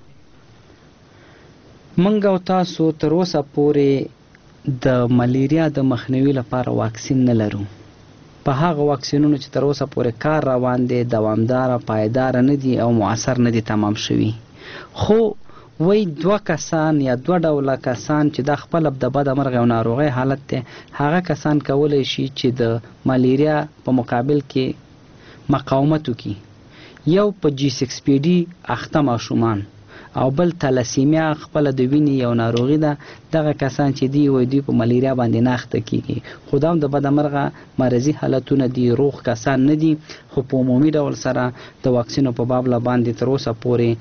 منګ او تاسو تر اوسه پورې د ملیریا د مخنیوي لپاره واکسین نه لرو. په هغه واکسینونو چې تر اوسه پورې کار روان دی دوامدار پایدار نه دي او مؤثر نه دي تمام شوي، خو وای دوه کسان یا دوه ډوله کسان چې د خپل د بد مرغ او ناروغي حالت ته هغه کسان کولای شي چې د ملیریا په مقابل کې مقاومت وکړي. یو په جی سکس پی ډي اخته ماشومان او بل تلاسیمیا خپل د وینې یو ناروغي ده. دغه کسان چې دی وای دی په ملیریا باندې ناخته کیږي خو دا د بد مرغه مرضی حالتونه دي، روغ کسان نه دي، خو په عمومي ډول سره د واکسینو په باب لا باندې تر اوسه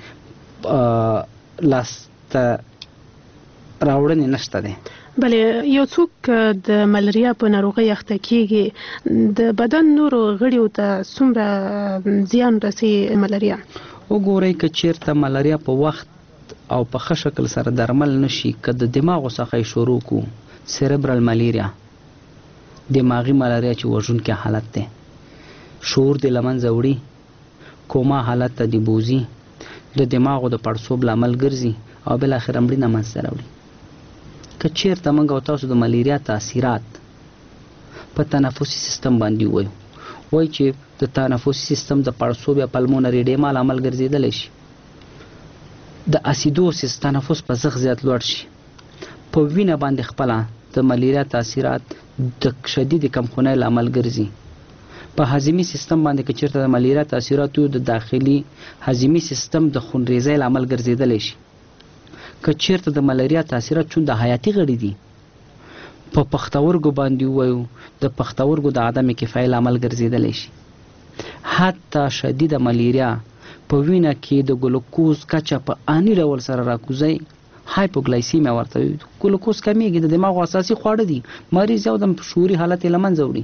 پورې لاس راوړنې نشته ده. بلې یو څوک د ملیریا په ناروغۍ اخته کیږي د بدن نورو غړیو ته څومره زیان رسي ملیریا؟ وګورئ که چیرته ملیریا په وخت او په ښه شکل سره درمل نشي، که د دماغو څخه شروع کو سیریبرل ملیریا، دماغي ملیریا چې وژونکی حالت دی، شعور د لمنځه وړي، کوما حالت ته دی بوزي، د دماغو د پړسوب لامل ګرځي او بل اخر مړینه منځته راوړي. که چیرته موږ او تاسو د ملیریا تاثیرات په تنفسي سیستم باندې وایو وای چې د تنفسي سیستم د پړسوب یا پلمونري ایډیما لامل ګرځیدلی شي، د اسیدوسیس تنفس په زغ زیات لوړ شي، په وینه باندې خپله د ملیریا تاثیرات د شدید کمخونۍ لامل ګرځي، په هضمي سیستم باندې که چیرته د ملیریا تاثیرات د داخلي هضمي سیستم د خونریزۍ لامل ګرځیدلی شي، که چیرته د ملیریا تاثیرات چون د حیاتي غړي دي په پښتورګو باندې وایو د پښتورګو د عدم کفایت لامل ګرځیدلی شي، حتی شدید ملیریا په وینه کې د ګلوکوز کچه په آني ډول سره راکوزي، هایپوګلایسیمیا ورته وایي، ګلوکوز کمیږي، د دماغ اساسي خواړه دي، مریض یو د شعوري حالت یې له منځه وړي.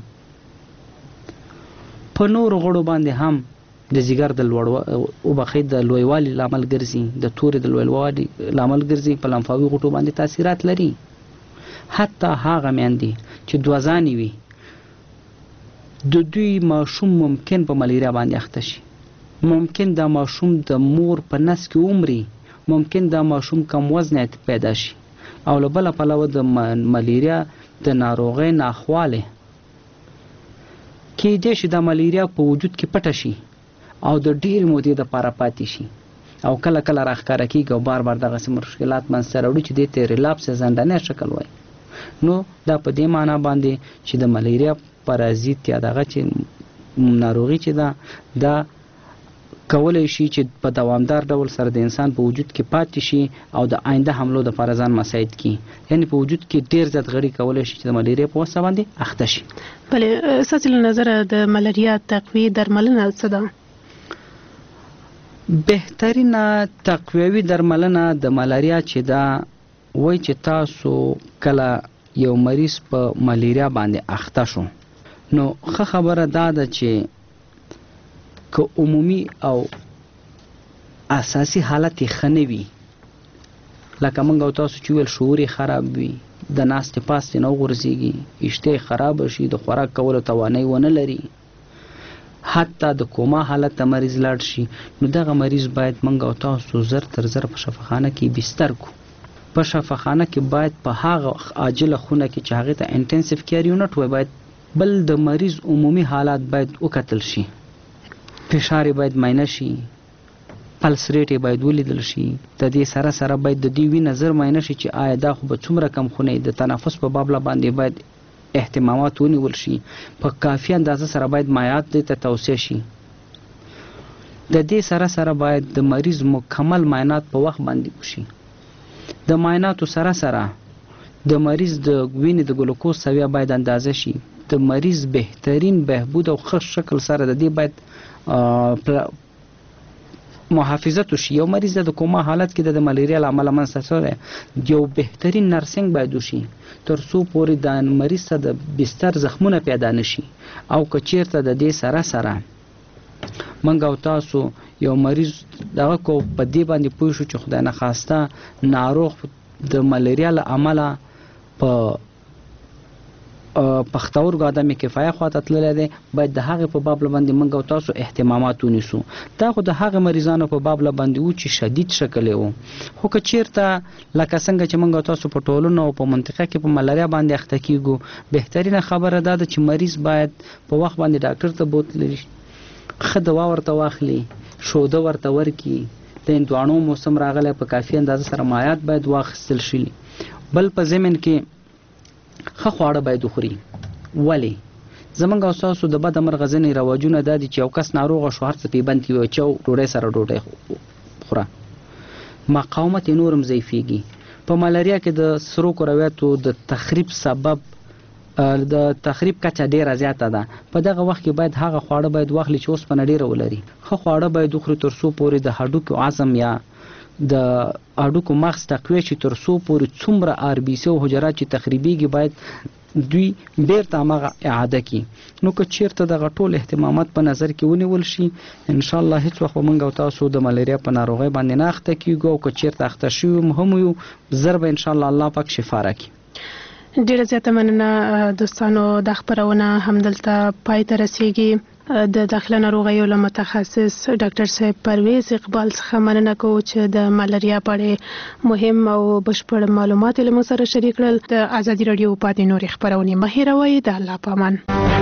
په نورو غړو باندې هم د ځیګر د لوړ وبخښئ د لویوالي لامل ګرځي، د تورې د لویوالي لامل ګرځي، په لمفاوي غوټو باندې تاثیرات لري. حتی هغه میندې چې دوه ځانې وي د دوی ماشوم ممکن په ملیریا باندې اخته شي، ممکن دا ماشوم د مور په نس کې عمري، ممکن دا ماشوم کم وزنه پیدا شي او له بله پلوه د ملیریا د ناروغۍ ناخواله کېدای شي د ملیریا په وجود کې پټه شي او د ډېرې مودې دپاره پاتې شي او کله کله راښکاره کېږي او بار بار دغسې مشکلات منځته راوړي چې دې ته ریلاپس یا زنداني شکل وایي. نو دا په دې معنا باندې چې د ملیریا پارازیت یا دغه چې ناروغي چې ده دا کولی شي چې په دوامدار ډول سره د انسان په وجود کې پاتې شي او د آینده حملو دپاره ځان مساعد کړي، یعنې په وجود کې ډېر زیات غړي کولی شي چې د ملیریا په وسه باندې اخته شي. بلې ستاسې له نظره د ملیریا تقویې درملنه څه ده؟ بهترینه تقویوي درملنه د ملیریا چې دا وای چې تاسو کله یو مریض په ملیریا باندې اخته شو نو ښه خبره دا ده چې که عمومي او اساسي حالت یې ښه نه وي، لکه موږ او تاسو چې ویل شعور یې خراب وي، د ناستې پاستې نه وغورځېږي، اشتها یې خرابه شي، د خوراک کولو توانایي ونه لري، حتی د کوما حالت ته مریض لاړ شي، نو دغه مریض باید موږ او تاسو زر تر زر په شفاخانه کې بستر کو. په شفاخانه کې باید په هغه عاجله خونه کې چې هغې ته انټنسیو کیر یونټ وایي باید بل د مریض عمومي حالات باید وکتل شي، فشار یې باید معاینه شي، پلس ریټ یې باید ولیدل شي، د دې سره سره باید د دې وینه زر معاینه شي چې آیا دا خو به څومره کم خونه د تنفس په باب باندې باید اهتمامات ونیول شي، په کافي اندازه سره باید مایعات دې ته توصیه شي، د دې سره سره باید د مریض مکمل معاینات په وخت باندې وشي، د معایناتو سره سره د مریض د وینې د ګلوکوز سویه باید اندازه شي، د مریض بهترین بهبود او ښه شکل سره د دې باید محافظت وشي. یو مریض د کوما حالت کې د ملیریا له امله منځته شوی یو بهترین نرسنګ باید وشي تر څو پورې د مریض ته د بستر زخمونه پیدا نشي. او که چیرته د دې سره سره موږ او تاسو یو مریض دغه کو په دې باندې پوه شو چې خدای نه خواسته ناروغ د ملیریا له امله په پښتورګو عدم کفایت خواته تللی دی، باید د هغې په باب باندې موږ او تاسو اهتمامات ونیسو. دا خو د هغه مریضانو په باب باندې و چې شدید شکل و، خو که چیرته لکه څنګه چې موږ او تاسو په ټولنه او په منطقه کې په ملیریا باندې اخته کیږو، بهترینه خبره دا ده چې مریض باید په وخت باندې ډاکټر ته بوتلی، ښه دوا ورته واخلي، شوده ورته ورکړي، د هندوانو موسم راغلی په کافي اندازه سره مایعات باید واخیستل شي. بل په ضمن کې ښه خواړه باید وخوري. ولې زمونږ او ستاسو د بده مرغه ځینې رواجونه دا دي چې یو کس ناروغه شو هر څه پې بند کړي چې ډوډۍ سره ډوډۍ خوره، مقاومت یې نور هم ضعیفېږي. په ملاریا کې د سرو کرویاتو د تخریب سبب د تخریب کچه ډیره زیاته ده. په دغه وخت کې باید هغه خواړه باید واخلي چې اوسپنه ډیره ولري. ښه خواړه باید وخوري تر څو پورې د هډوکو عظم یا د هډوکو مغز تقویه شي، تر څو پورې څومره آر بي سي او حجرات چې تخریبیږي باید دوی بیرته هماغه اعاده کړي. نو که چیرته دغه ټول اهتمامات په نظر کې ونیول شي، انشاءالله هیڅ وخت به موږ او تاسو د ملیریا په ناروغۍ باندې نه اخته کیږو، او که چیرته اخته شوي هم یو زر به انشاءالله الله پاک شفا راکړي. ډیره زیاته مننه دوستانو. د خبرونه همدلته پای ته رسیږي. د داخله ناروغیو له متخصص ډاکټر صاحب پرویز اقبال څخه مننه کوو چې د ملاریا په اړه مهم او بشپړ معلومات له موږ سره شریک کړل. د ازادي راډیو پاتې نورې خبرونه مه هېروئ. د الله په امان.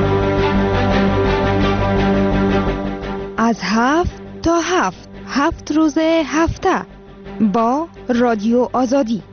از هفت تا هفت هفت روز هفته با رادیو آزادی.